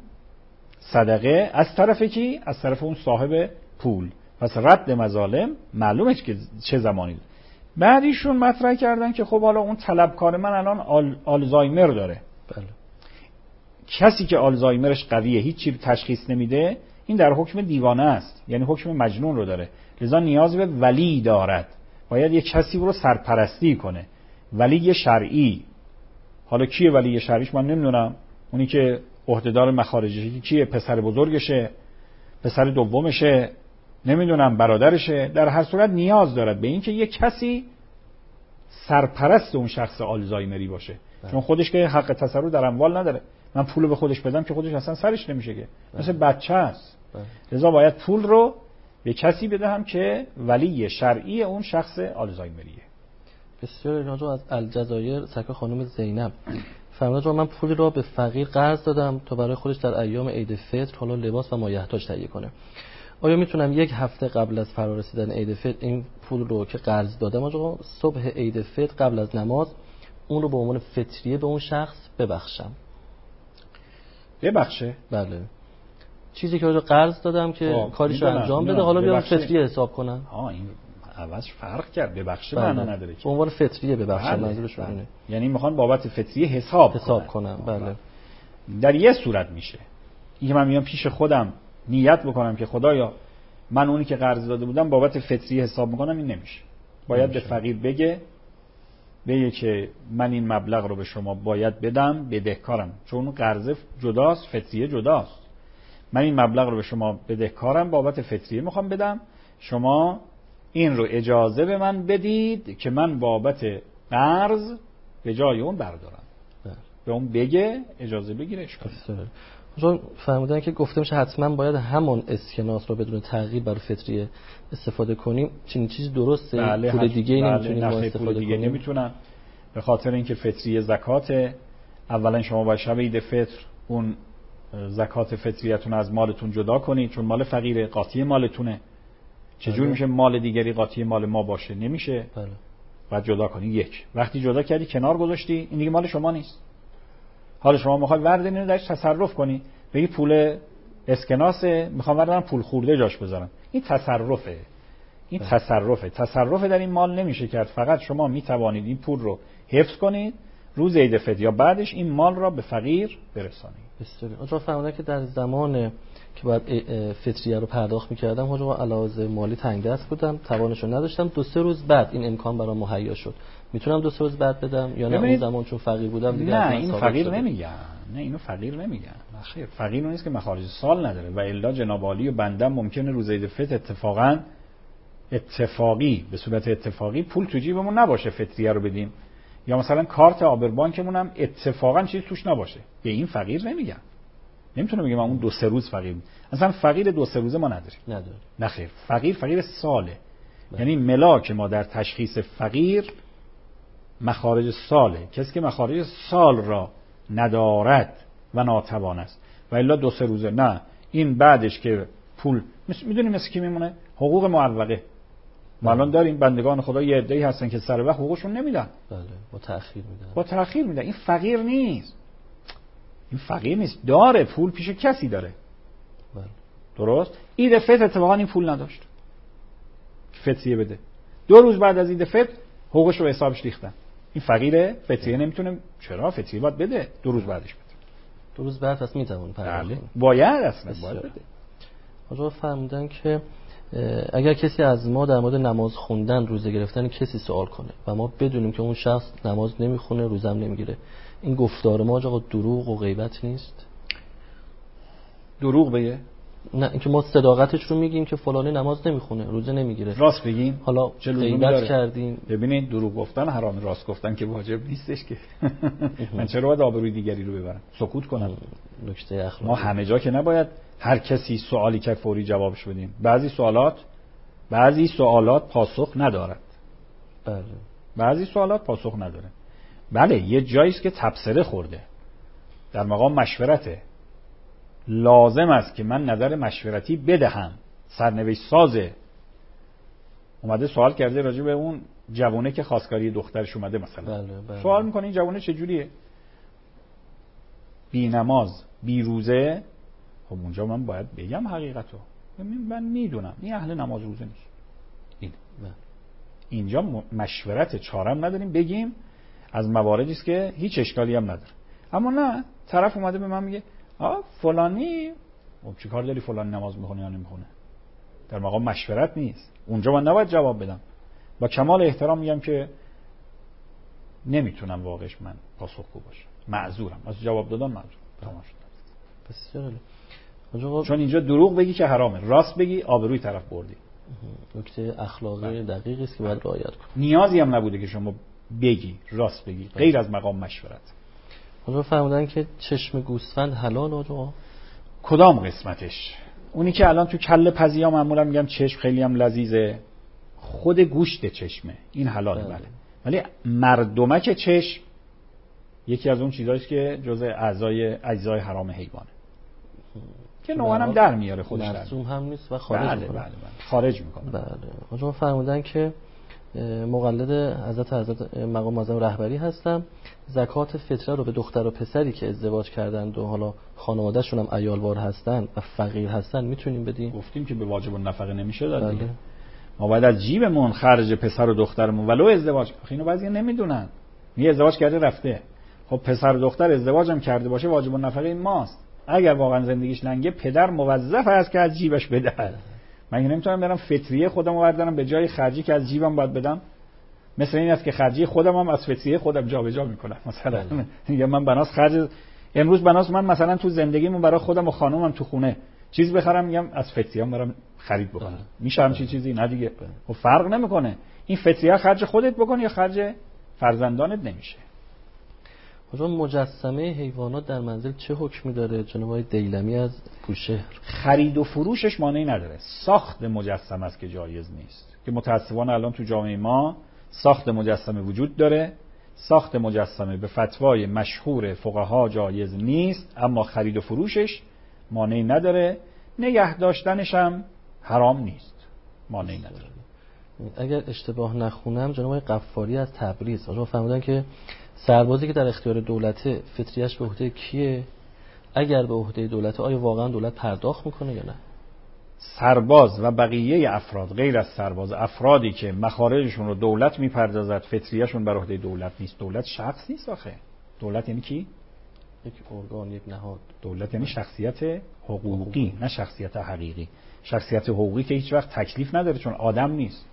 صدقه. از طرف کی؟ از طرف اون صاحب پول. پس رد مظالم معلومه که چه زمانی. بعد ایشون مطرح کردن که خب حالا اون طلبکار من الان آلزایمر داره. بله. کسی که آلزایمرش قویه، هیچ چیز تشخیص نمیده، این در حکم دیوانه است، یعنی حکم مجنون رو داره. لذا نیاز به ولی دارد، باید یک کسی رو سرپرستی کنه، ولی شرعی. حالا کیه ولی شرعیش من نمیدونم، اونی که عهدهدار مخارجش کیه؟ پسر بزرگشه، پسر دومشه، نمیدونم برادرشه. در هر صورت نیاز دارد به این که یک کسی سرپرست اون شخص آلزایمری باشه. چون خودش که حق تصرف در اموال نداره. من پول به خودش بدم که خودش اصلا سرش نمیشه که، مثل بچه است. لذا باید پول رو به کسی بدهم که ولی شرعی اون شخص آلزایمریه. بسیار راجع از الجزایر سکه خانم زینب فرمود من پولی را به فقیر قرض دادم تا برای خودش در ایام عید فطر حالا لباس و مایحتاج تهیه کنه. آیا میتونم یک هفته قبل از فرا رسیدن عید فطر این پول رو که قرض دادم آقا صبح عید فطر قبل از نماز اون رو به عنوان فطریه به اون شخص ببخشم؟ ببخشه؟ بله. چیزی که رو قرض دادم که کاریش رو انجام بده حالا بیام فطریه حساب کنم. این عوض فرق کرد. ببخشه معنا نداره که. به عنوان فطریه ببخشم منظورشون اینه. یعنی میخوان بابت فطریه حساب کنم. بله. در یه صورت میشه. اینکه من میام پیش خودم نیت بکنم که خدایا من اونی که قرض داده بودم بابت فطریه حساب میکنم، این نمیشه. باید به فقیر بگه که من این مبلغ رو به شما باید بدم، بدهکارم. چون قرض جداست، فطریه جداست. من این مبلغ رو به شما بدهکارم، بابت فطریه میخوام بدم، شما این رو اجازه به من بدید که من بابت قرض به جای اون بردارم. به اون بگه اجازه بگیرش کنه. چون فرمودن که گفته میشه حتما باید همون اسکناس رو بدون تغییر برای فطریه استفاده کنیم. چنین چیزی درسته؟ بله پول دیگه نمیتونیم ما استفاده کنیم؟ نمیتونن، به خاطر اینکه فطریه زکاته. اولا شما باید شب عید فطر اون زکات فطریتون از مالتون جدا کنید، چون مال فقیره، قاطی مالتونه. چجور میشه مال دیگری قاطی مال ما باشه؟ نمیشه. بله. باید جدا کنی. یک وقتی جدا کردی کنار گذاشتی، این دیگه مال شما نیست. حالا شما میخوای وردن اینو درش تصرف کنی، بگی پول اسکناسه میخوام وردن پول خورده جاش بذارم، این تصرفه. این تصرف در این مال نمیشه کرد. فقط شما میتوانید این پول رو حفظ کنید، روز عید فطر یا بعدش این مال را به فقیر برسانید. بسیاری. آنجا فرمودن که در زمان که باید فطریه رو پرداخت میکردم حاجا علاوه مالی تنگ دست بودم، توانشو نداشتم. 2-3 روز بعد این امکان برام مهیا شد. میتونم 2-3 روز بعد بدم یا نه اون زمان چون فقیر بودم دیگه؟ نه این فقیر نمیگن. نه اینو فقیر نمیگن. خیر، فقیر نیست که مخارج سال نداره و الا جناب عالی و بنده ممکنه روز عید فطر اتفاقی به صورت اتفاقی پول تو جیبمون نباشه فطریه رو بدیم، یا مثلا کارت آبربانکمون هم اتفاقا چیزی توش نباشه. به این فقیر نمیگن. نمیتونه بگم اون 2-3 روز فقیر. اصلا فقیر 2-3 روزه ما نداریم. نه خیر، فقیر ساله. یعنی ملاک ما در تشخیص فقیر مخارج ساله. کسی که مخارج سال را ندارد و ناتوان است و الا 2-3 روزه. نه این بعدش که پول میدونیم مثل کی میمونه؟ حقوق معوقه. ما الان داریم بندگان خدا یه عده‌ای هستن که سر وقت حقوقشون نمیدن. بله، با تأخیر میدن. این فقیر نیست. داره پول پیش کسی داره. بله. درست؟ عید فطر اتفاقا این پول نداشت فطریه بده. 2 روز بعد از عید فطر حقوقش رو حسابش ریختن. این فقیره، فطریه نمیتونه. چرا؟ فطریه باید بده 2 روز بعدش بده. 2 روز بعد پس میتونه پرداخت کنه. باید بده. آقا فرمودن که اگر کسی از ما در مورد نماز خوندن، روزه گرفتن کسی سوال کنه و ما بدونیم که اون شخص نماز نمیخونه، روزم نمیگیره، این گفتار ما آقا دروغ و غیبت نیست؟ دروغ بگه؟ نه، اینکه ما صداقتش رو میگیم که فلانی نماز نمیخونه، روزه نمیگیره. راست بگیم؟ حالا غیبت کردیم. ببینید دروغ گفتن حرام، راست گفتن که واجب نیستش که. من چرا باید آبروی دیگری رو ببرم؟ سکوت کنم. نکته اخلاقی. ما همه جا که نباید هر کسی سوالی که فوری جوابش بدیم. بعضی سوالات پاسخ ندارد. بله. بعضی سوالات پاسخ نداره. بله، یه جایی است که تبصره خورده. در مقام مشورته. لازم است که من نظر مشورتی بدهم. سرنوشت سازه. اومده سوال کرده راجع به اون جوونه که خواستگاری دخترش اومده مثلا. بله. سوال میکنه این جوونه چجوریه؟ بی نماز، بی روزه. خب اونجا من باید بگم حقیقتو. من میدونم این اهل نماز روزه نیست. اینجا مشورت چارم نداریم، بگیم از مواردی است که هیچ اشکالی هم نداره. اما نه، طرف اومده به من میگه فلانی، خب چیکار داری فلانی نماز میخونه یا نمیخونه؟ در مقام مشورت نیست. اونجا من نباید جواب بدم. با کمال احترام میگم که نمیتونم واقعش من پاسخگو باشم. معذورم. از جواب دادن معذورم. تمام شد. بسیار عالی. چون اینجا دروغ بگی که حرامه، راست بگی آبروی طرف بردی. نکته اخلاقی دقیقی است که باید رعایت کنی. نیازی هم نبوده که شما بگی، راست بگی، غیر از مقام مشورت. حالا فرمودن که چشم گوسفند حلال آقا؟ کدام قسمتش؟ اونی که الان تو کله پزیا معمولا میگم چشم خیلی هم لذیذه، خود گوشت چشمه، این حلاله. بله. ولی مردمک چشم یکی از اون چیزاییست که جزء اجزای حرام حیوانه که نوعا هم در میاره خودش، مرسوم هم نیست و خارج میکنه. بله خارج میکنه. بله. حالا فرمودن که مقلد حضرت مقام معظم رهبری هستم، زکات فطره رو به دختر و پسری که ازدواج کردند و حالا خانواده‌شون هم عیالوار هستن و فقیر هستن میتونیم بدیم؟ گفتیم که به واجب النفقه نمیشه داد. بله. دیگه ما باید از جیبمون خرج پسر و دخترمون ولو ازدواج، اینو بعضیا نمیدونن، میگه ازدواج کرده رفته. خب پسر و دختر ازدواج هم کرده باشه واجب النفقه این ماست. اگر واقعا زندگیش لنگه پدر موظف است که از جیبش بده. من نمیتونم برم فطریه خودم رو بردارم به جای خرجی که از جیبم باید بدم. مثل این است که خرجی خودم هم از فطریه خودم جابجا میکنم. مثلا میگم من بناس خرج امروز بناس من مثلا تو زندگیمون برای خودم و خانومم تو خونه چیز بخرم، میگم از فطریه برام خرید بکنم. میشه همچین چیزی؟ نه دیگه. و فرق نمیکنه این فطریه خرج خودت بکن یا خرج فرزندانت نمیشه. حالا مجسمه حیوانات در منزل چه حکمی داره جناب آقای دیلمی از بوشهر؟ خرید و فروشش مانعی نداره، ساخت مجسمه است که جایز نیست، که متاسفانه الان تو جامعه ما ساخت مجسمه وجود داره. ساخت مجسمه به فتوای مشهور فقها جایز نیست، اما خرید و فروشش مانعی نداره، نگه داشتنش هم حرام نیست، مانعی نداره. اگر اشتباه نخونم جناب آقای قفاری از تبریز آقا فرمودن که سربازی که در اختیار دولت فطریه‌اش به عهده کیه؟ اگر به عهده دولت آیا واقعا دولت پرداخت میکنه یا نه؟ سرباز و بقیه افراد غیر از سرباز، افرادی که مخارجشون رو دولت میپردازد، فطریه‌شون بر عهده دولت نیست. دولت شخص نیست آخه. دولت یعنی کی؟ یک ارگان، یک نهاد. دولت یعنی شخصیت حقوقی نه شخصیت حقیقی. شخصیت حقوقی که هیچ وقت تکلیف نداره چون آدم نیست.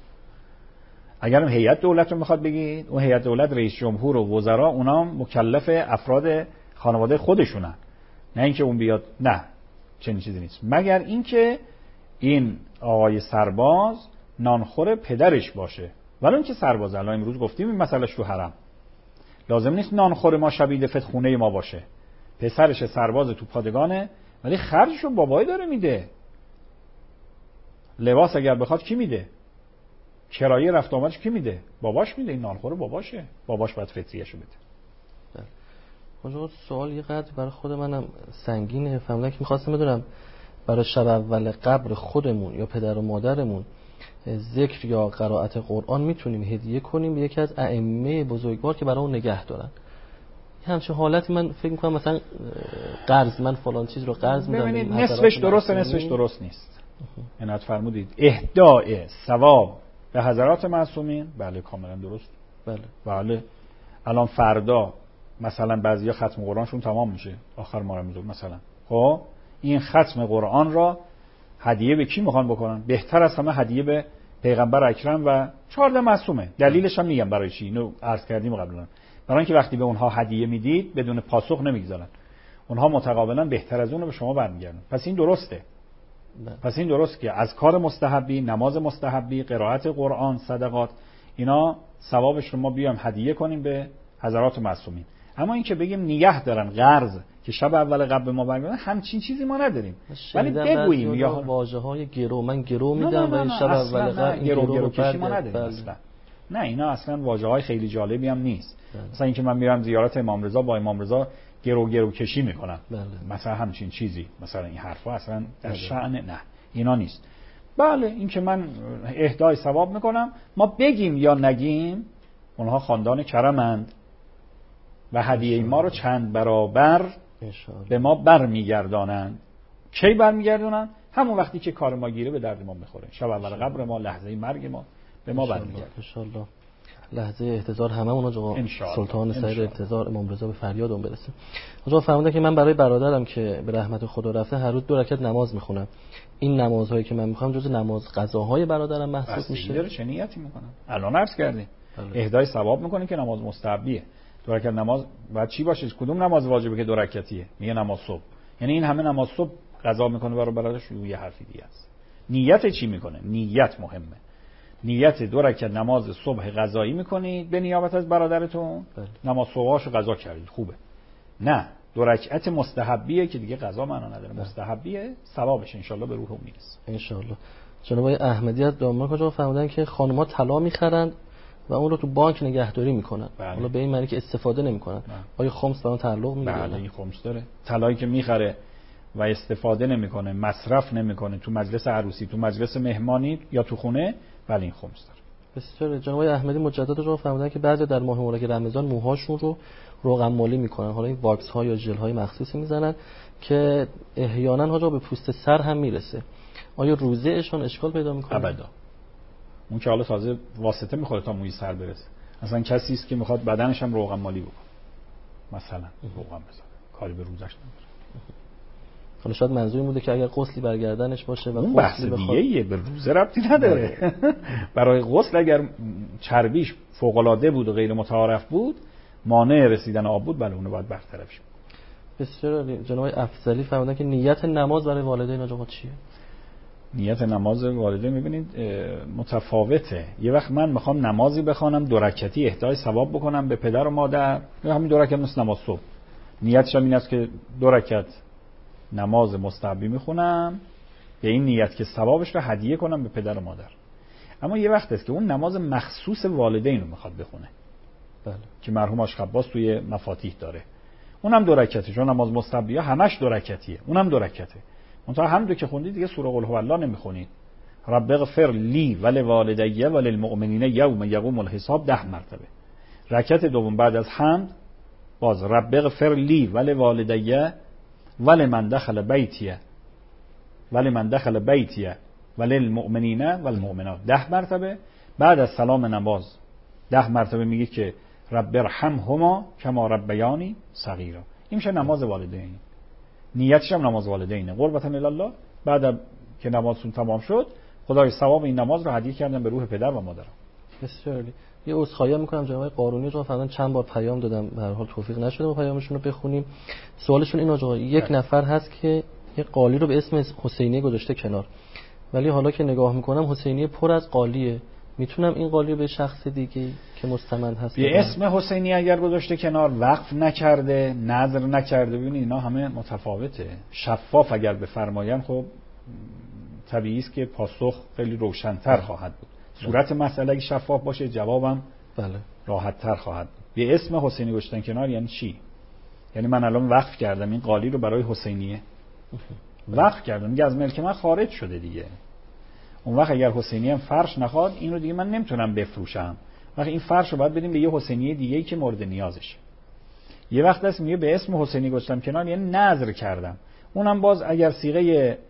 اگر هیئت دولت رو میخواد بگید، اون هیئت دولت رئیس جمهور و وزرا اونا مکلف افراد خانواده خودشونن، نه اینکه اون بیاد. نه چنین چیزی نیست، مگر اینکه این آقای سرباز نانخور پدرش باشه. ولی اینکه سرباز الان امروز گفتیم این مسئلهش تو حرم لازم نیست نانخور ما شبیه فت خونه ما باشه. پسرش سرباز تو پادگانه ولی خرجشو بابای داره میده. لباس اگر بخواد کی میده؟ کرایه رفت آمدش کی میده؟ باباش میده. این نانخور باباشه، باباش باید فطریه‌شو بده. حالا سوال یه قدر برای خود منم سنگینه. فهمیدم که می‌خواستم بدونم برای شب اول قبر خودمون یا پدر و مادرمون ذکر یا قرائت قرآن میتونیم هدیه کنیم به یکی از ائمه بزرگوار که برای اون نگه دارن. همچین حالتی من فکر می‌کنم مثلا قرض، من فلان چیز رو قرض میدم. ببینید نصفش درسته نصفش درست نیست. عنایت فرمودید اهداء ثواب به حضرات معصومین، بله کاملا درست. بله الان فردا مثلا بعضیا ختم قرآنشون تمام میشه آخر ماه رمضان مثلا، خب این ختم قرآن را هدیه به کی میخوان بکنن؟ بهتر از همه هدیه به پیغمبر اکرم و 14 معصومه. دلیلش هم میگم برای چی، اینو عرض کردیم قبلا. برای اینکه وقتی به اونها هدیه میدید بدون پاسخ نمیگذارن، اونها متقابلا بهتر از اون رو به شما برمیگردن. پس این درسته. پس این درست که از کار مستحبی، نماز مستحبی، قرائت قرآن، صدقات، اینا ثوابش رو ما بیام هدیه کنیم به حضرات معصومین. اما این که بگیم نگه دارن قرض که شب اول قبل ما برگردن، همچین چیزی ما نداریم. ولی بگوییم یا واژه‌های گرو، من گرو میدم و این شب اول قبل گرو کشی ما نداریم اصلا. نه اینا اصلا واژه‌های خیلی جالبی هم نیست. مثلا اینکه من میرم زیارت امام رضا با امام رضا گرو کشی میکنم، مثلا همچین چیزی، مثلا این حرفا اصلا در شأن نه اینا نیست. بله این که من اهدای ثواب میکنم، ما بگیم یا نگیم اونها خاندان کرمند و هدیه ما رو چند برابر به ما برمیگردانند. کی برمیگردونن؟ همون وقتی که کار ما گیره به درد ما میخوره. شب اول قبر ما، لحظه مرگ ما به ما برمیگرده. انشالله لحظه احتضار هممون آقا سلطان سعید احتضار امام رضا به فریاد اون برسه. آقا فرمودن که من برای برادرم که به رحمت خدا رفته هر روز 2 رکعت نماز میخونم. این نمازهایی که من میخونم جزء نماز قضاهای برادرم محسوب میشه؟ داره چه نیتی میکنم؟ الان عرض کردیم. اهدای ثواب میکنه که نماز مستحبیه. دو رکعت نماز بعد چی باشه؟ کدوم نماز واجبه که دو رکعتیه؟ میگه نماز صبح. یعنی این همه نماز صبح قضا میکنه برای برادرش، یه حرفی دیگه است. نیت چی میکنه؟ نیت مهمه. نیت دو رکعت نماز صبح قضایی میکنید به نیابت از برادرتون، نماز صبحاشو قضا کردید، خوبه. نه، دو رکعت مستحبیه که دیگه قضا معنا نداره، مستحبیه، ثوابش انشالله به روح میرسه انشالله. جناب آقای احمدی از دانمارک کجا فرمودن که خانم‌ها طلا میخرن و اون رو تو بانک نگهداری میکنن. حالا به این معنی که استفاده نمیکنن. آیا خمس به اون تعلق میگیره؟ بله، این خمس داره. طلایی که میخره و استفاده نمیکنه، مصرف نمیکنه تو مجلس عروسی، تو مجلس مهمانی یا تو خونه، بله این خمس داره. بسیار. جناب آقای احمدی مجدد رو فرمودن که بعضی در ماه مبارک رمضان موهاشون رو روغن مالی میکنن، حالا این واکس ها یا ژل های مخصوصی میزنن که احیانا ها به پوست سر هم میرسه. آیا روزهشون اشکال پیدا میکنه؟ ابدا. اون که حالا تازه واسطه میخوره تا موی سر برسه. اصلا کسی است که میخواد بدنش هم روغن مالی بکنه، مثلا روغن بزنه، کاری به روزش نداره. حالا شاید منظوری بوده که اگر غسلی برگردنش باشه و اون بحث دیگه‌ایه، به روزه ربطی نداره. برای غسل اگر چربیش فوق‌العاده بود و غیر متعارف بود، مانع رسیدن آب بود، بله اونو باید برطرف شه. بسیار. جناب افضلی فرمودن که نیت نماز برای والدین آقا چیه؟ نیت نماز والدین می‌بینید متفاوته. یه وقت من میخوام نمازی بخوانم دو رکعتی اهدای ثواب بکنم به پدر و مادر، همین دو رکعت مثل نماز صبح. نیتش این است که دو رکعت نماز مستحبی میخونم به این نیت که ثوابش رو هدیه کنم به پدر و مادر. اما یه وقت است که اون نماز مخصوص والدین رو میخواد بخونه. بله. که مرحوم آشخباس توی مفاتیح داره. اونم دو رکعته، چون نماز مستحبیه همش دو رکعتیه، اونم دو رکعته. منتها هم دو که خوندید دیگه سوره قل هو الله نمیخونید. رب اغفر لی ولوالدی وللمؤمنین یوم یقوم الحساب 10 مرتبه. رکعت دوم بعد از حمد باز رب اغفر لی ولوالدی ولمن دخل بیتیه وللمؤمنین والمؤمنات 10 مرتبه. بعد از سلام نماز 10 مرتبه میگه که رب ارحمهما کما ربیانی صغیرا. این میشه نماز والدین. نیتش هم نماز والدینه، قربتا الی الله. بعد که نمازتون تمام شد، خدای ثواب این نماز رو هدیه کردن به روح پدر و مادر. بسیار عالی. یه عذرخواهی میکنم جناب قارونی رو فقط چند بار پیام دادم، به هر حال توفیق نشده با پیامشون رو بخونیم. سوالشون این آقا، یک نفر هست که یه قالی رو به اسم حسینی گذاشته کنار، ولی حالا که نگاه میکنم حسینی پر از قالیه، میتونم این قالی رو به شخص دیگه که مستمند هست به اسم حسینی اگر گذاشته کنار، وقف نکرده، نظر نکرده، ببینید اینا همه متفاوته. شفاف اگر بفرمایم خب طبیعی است که پاسخ خیلی روشن‌تر خواهد بود. صورت مسئله اگه شفاف باشه جوابم بله راحت‌تر خواهد بود. به اسم حسینی گذاشتن کنار یعنی چی؟ یعنی من الان وقف کردم این قالی رو برای حسینیه، وقف کردم دیگه از ملک من خارج شده دیگه. اون وقت اگر حسینی هم فرش نخواد این رو دیگه من نمیتونم بفروشم. وقت این فرش رو باید بدیم به یه حسینی دیگه‌ای که مورد نیازشه. یه وقت هست میگه به اسم حسینی گذاشتم کنار یعنی نذر کردم. اونم باز اگر صیغه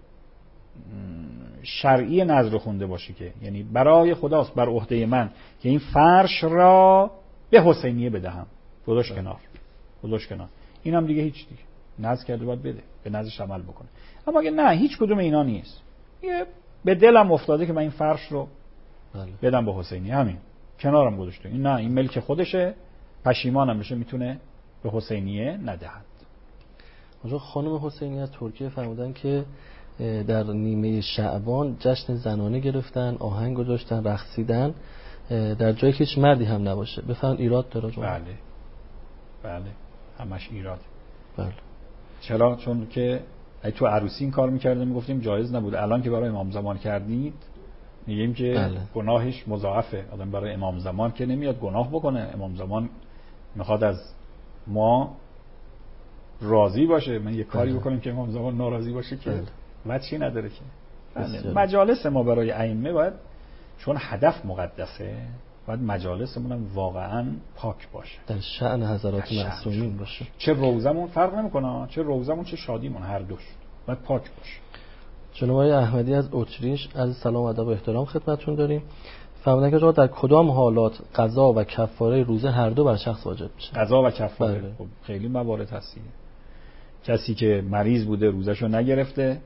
شرعی نذر خونده باشه که یعنی برای خداست، بر عهده من که این فرش را به حسینیه بدهم، گذاشت کنار. اینم دیگه هیچ دیگه نذر کرده باید بده، به نذرش عمل بکنه. اما اگه نه هیچ کدوم اینا نیست، یه به دلم افتاده که من این فرش رو بدم به حسینی، همین کنارم گذاشته، این نه این ملک خودشه، پشیمانم بشه میتونه به حسینیه ندهد. آقا خانم حسینی از ترکیه فرمودن که در نیمه شعبان جشن زنانه گرفتن، آهنگ گذاشتن، رقصیدن در جایی که هیچ مردی هم نباشه. بفرمایید ایراد داره؟ بله همش ایراد. بله. چرا؟ چون که تو عروسی این کار می‌کردیم میگفتیم جایز نبود. الان که برای امام زمان کردید میگیم که بله. گناهش مضاعفه. آدم برای امام زمان که نمیاد گناه بکنه، امام زمان میخواد از ما راضی باشه. من یه کاری بکنیم که امام زمان ناراضی باشه که وجهی نداره که. مجالس ما برای ائمه باید، چون هدف مقدسه، باید مجالسمون هم واقعا پاک باشه، در شأن حضرات معصومین باشه. چه روزمون فرق نمیکنه، چه روزمون چه شادیمون، هر دوش باید پاک باشه. جناب آقای احمدی از اتریش، از سلام و ادب و احترام خدمتتون داریم. فرمودن که در کدام حالات قضا و کفاره روزه هر دو بر شخص واجب میشه؟ قضا و کفاره بله. خب خیلی موارد هست. کسی که مریض بوده روزشو نگرفته،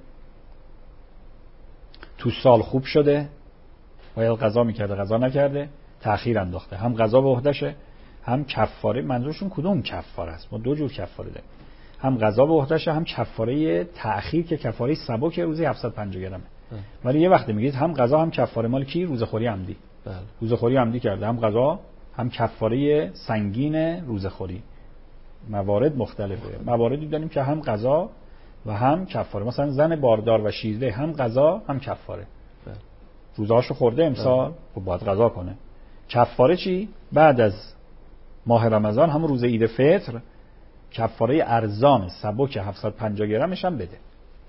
تو سال خوب شده، باید قضا میکرده، قضا نکرده، تأخیر انداخته، هم قضا به عهدشه هم کفاره، منظورشون کدوم کفاره است؟ ما دو جور کفاره داریم، هم قضا به عهده‌شه، هم کفاره تأخیر که کفاره سبک روزی 750 گرمه. ولی یه وقتی میگید هم قضا هم کفاره مال کی؟ روزخوری عمدی. بله. روزخوری عمدی کرده، هم قضا هم کفاره سنگین روزخوری. موارد مختلفه. مواردی داریم که هم قضا و هم کفاره. مثلا زن باردار و شیرده هم قضا هم کفاره. بله. روزاشو خورده امسال، خب باید قضا کنه. کفاره چی؟ بعد از ماه رمضان همون روز عید فطر کفاره ارزان سبک 750 گرمش هم بده.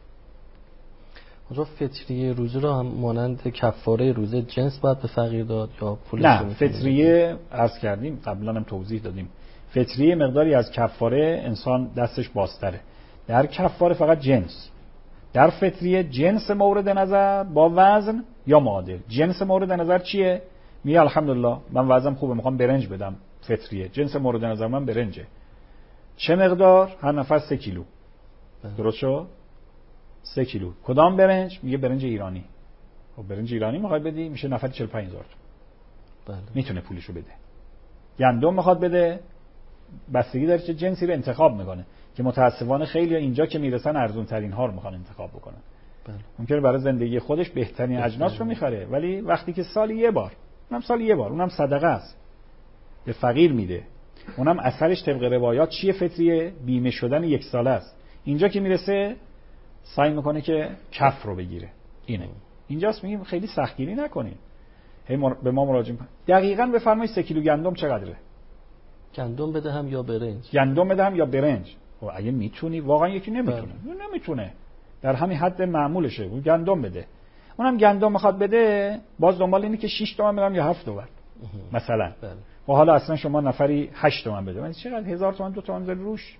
اونجا فطریه روزه رو هم مانند کفاره روزه جنس باید به فقیر داد یا پولش؟ نه، فطریه عرض کردیم قبلا هم توضیح دادیم، فطریه مقداری از کفاره انسان دستش بازتره. در کفاره فقط جنس، در فطریه جنس مورد نظر با وزن یا معادل. جنس مورد نظر چیه؟ میگه الحمدلله من وزنم خوبه میخوام برنج بدم فطریه، جنس مورد نظر من برنجه. چه مقدار؟ هر نفر 3 کیلو. درست شد؟ 3 کیلو. کدام برنج؟ میگه برنج ایرانی. خب برنج ایرانی میخوای بدی میشه نفر 45000. بله. میتونه پولشو بده. گندم میخواد بده، بستگی داره چه جنسی رو انتخاب میکنه که متاسفانه خیلی اینجا که میرسن ارزون ترین ها رو میخوان انتخاب بکنن. بله. ممکنه برای زندگی خودش بهترین اجناس رو میخره، ولی وقتی که سالی یه بار، اونم صدقه است، به فقیر میده. اونم اثرش طبق روایات چیه؟ فطریه بیمه شدن 1 ساله است. اینجا که میرسه سعی میکنه که کف رو بگیره. اینجاست میگیم خیلی سختگیری نکنید. به ما مراجعه کنید. دقیقاً بفرمایید 3 کیلو گندم چقدره؟ گندم بدهم یا برنج؟ گندم بدهم یا برنج؟ خب اگه میتونی، واقعا یکی نمیتونه در همین حد معمولشه، اون گندم بده. اونم گندم میخواد بده، باز دنبال اینه که 6 تومن بدم یا 7 تومن مثلا. و حالا اصلا شما نفری 8 تومن بده، یعنی چقدر؟ 1000 تومن 2 تومن بذاری روش.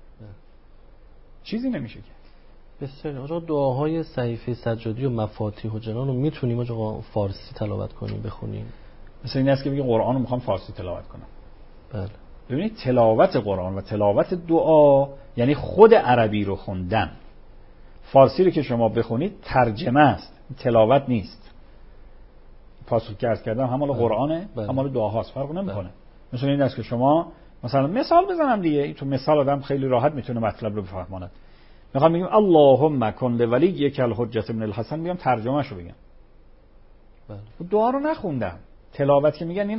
چیزی نمیشه که. بسیار. آقا دعاهای صحیفه سجادی و مفاتیح و جنان رو میتونیم آقا فارسی تلاوت کنیم بخونیم؟ مثلا این است که بگی قرآن رو میخوام فارسی تلاوت کنم. بله. ببینید تلاوت قرآن و تلاوت دعا یعنی خود عربی رو خوندن. فارسی رو که شما بخونید ترجمه است، تلاوت نیست. پاسخ که عرض کردم هم مال قرآنه هم مال دعاهاست، فرق نمیکنه. مثلا این است که شما مثلا مثال بزنم دیگه، تو مثال آدم خیلی راحت میتونه مطلب رو بفهمونه. میخوام بگم اللهم کن لولیک الحجة ابن الحسن، میگم ترجمهشو بگم. بله. دعا رو نخوندم. تلاوت که میگن این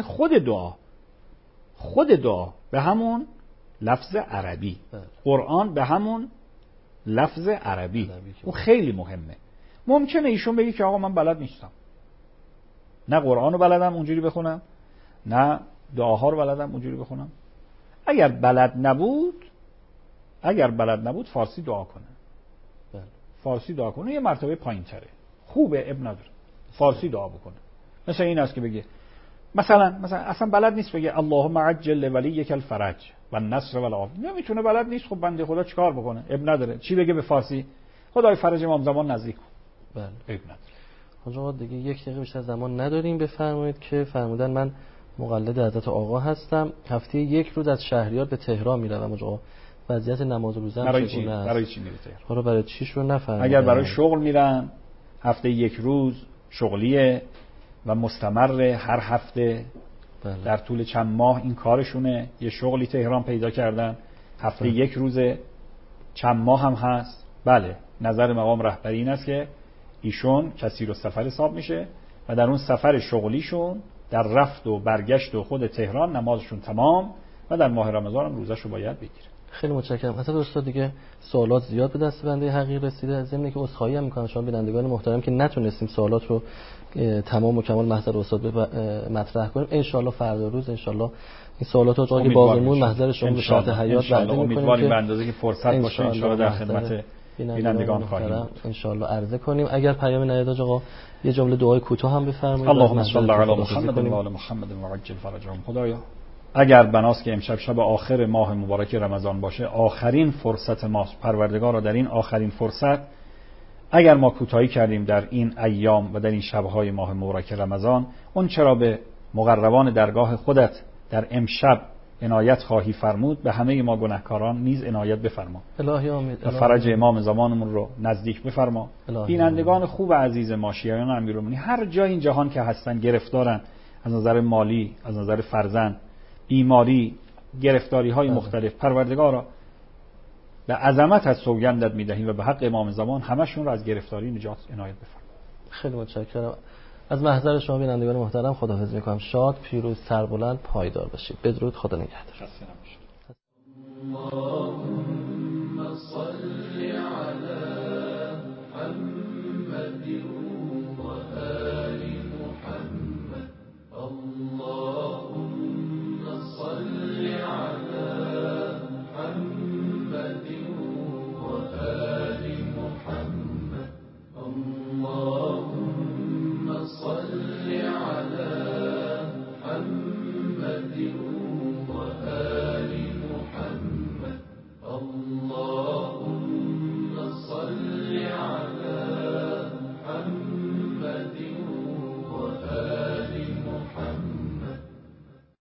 خود دعا به همون لفظ عربی. بله. قرآن به همون لفظ عربی. اون خیلی مهمه. ممکنه ایشون بگه که آقا من بلد نیستم، نه قرآن رو بلدم اونجوری بخونم نه دعاها رو بلدم اونجوری بخونم. اگر بلد نبود فارسی دعا کنه. بله. فارسی دعا کنه یه مرتبه پایین تره، خوبه، اب نداره، فارسی دعا بکنه. مثلا این است که بگه مثلا اصلا بلد نیست بگه اللهم عجل لولیک الفرج و النصر و العافیه، نمیتونه، بلد نیست. خب بنده خدا چیکار بکنه؟ اب نداره. چی بگه به فارسی؟ خدای فرج امام زمان نزدیک کن. بله. اب نداره. آقا دیگه 1 دقیقه بیشتر زمان نداریم. بفرمایید که فرمودن من مقلد حضرت آقا هستم، هفته 1 روز از شهریار به تهران میروم. آقا وضعیت نماز روزه هم چگونه است؟ برای چی میره تهران؟ حالا برای چیش رو نفهمیدم. اگر برای شغل میرن هفته 1 روز شغلیه و مستمر هر هفته. بله. در طول چند ماه این کارشونه، یه شغلی تهران پیدا کردن، هفته 1 روزه، چند ماه هم هست. بله، نظر مقام رهبری این است که ایشون کسی رو سفر حساب میشه و در اون سفر شغلیشون در رفت و برگشت و خود تهران نمازشون تمام و در ماه رمضان هم روزشو باید بگیره. خیلی متشکرم. حضرت استاد دیگه سوالات زیاد به دست بنده حقیر رسیده، ضمن که عذرخواهی هم می‌کنم شما بینندگان محترم که نتونستیم سوالات رو تمام و کمال محضر استاد مطرح کنیم. ان شاءالله فردا روز ان شاءالله این سوالات رو تا که باقیمون محضر شما به شرط حیات وعده می‌کنیم. امیدواریم به اندازه که فرصت باشه ان شاءالله در خدمت بینندگان خواهیم بود. ان شاءالله عرضه کنیم. اگر پیام نیاد آقا یه جمله دعای کوتاه هم بفرمایید. اللهم صل علی محمد و آل محمد و عجل فرجهم. خدایا اگر بناست که امشب شب آخر ماه مبارک رمضان باشه، آخرین فرصت ماست، پروردگار را در این آخرین فرصت اگر ما کوتاهی کردیم در این ایام و در این شب‌های ماه مبارک رمضان، اون چرا به مقربان درگاه خودت در امشب عنایت خواهی فرمود، به همه ما گناهکاران نیز عنایت بفرما. الهی آمین. و فرج امام زمانمون رو نزدیک بفرما. بینندگان خوب عزیز ما شیعیان امیرالمومنین هر جای این جهان که هستن گرفتارن، از نظر مالی، از نظر فرزند، بیماری، گرفتاری های مختلف، پروردگارا به عظمت سوگندت میدهیم و به حق امام زمان همشون رو از گرفتاری نجات عنایت بفرما. خیلی متشکرم. از محضر شما بینندگان محترم خداحافظی میکنم. شاد، پیروز، سربلند، پایدار باشید. بدرود. خدا نگهدار.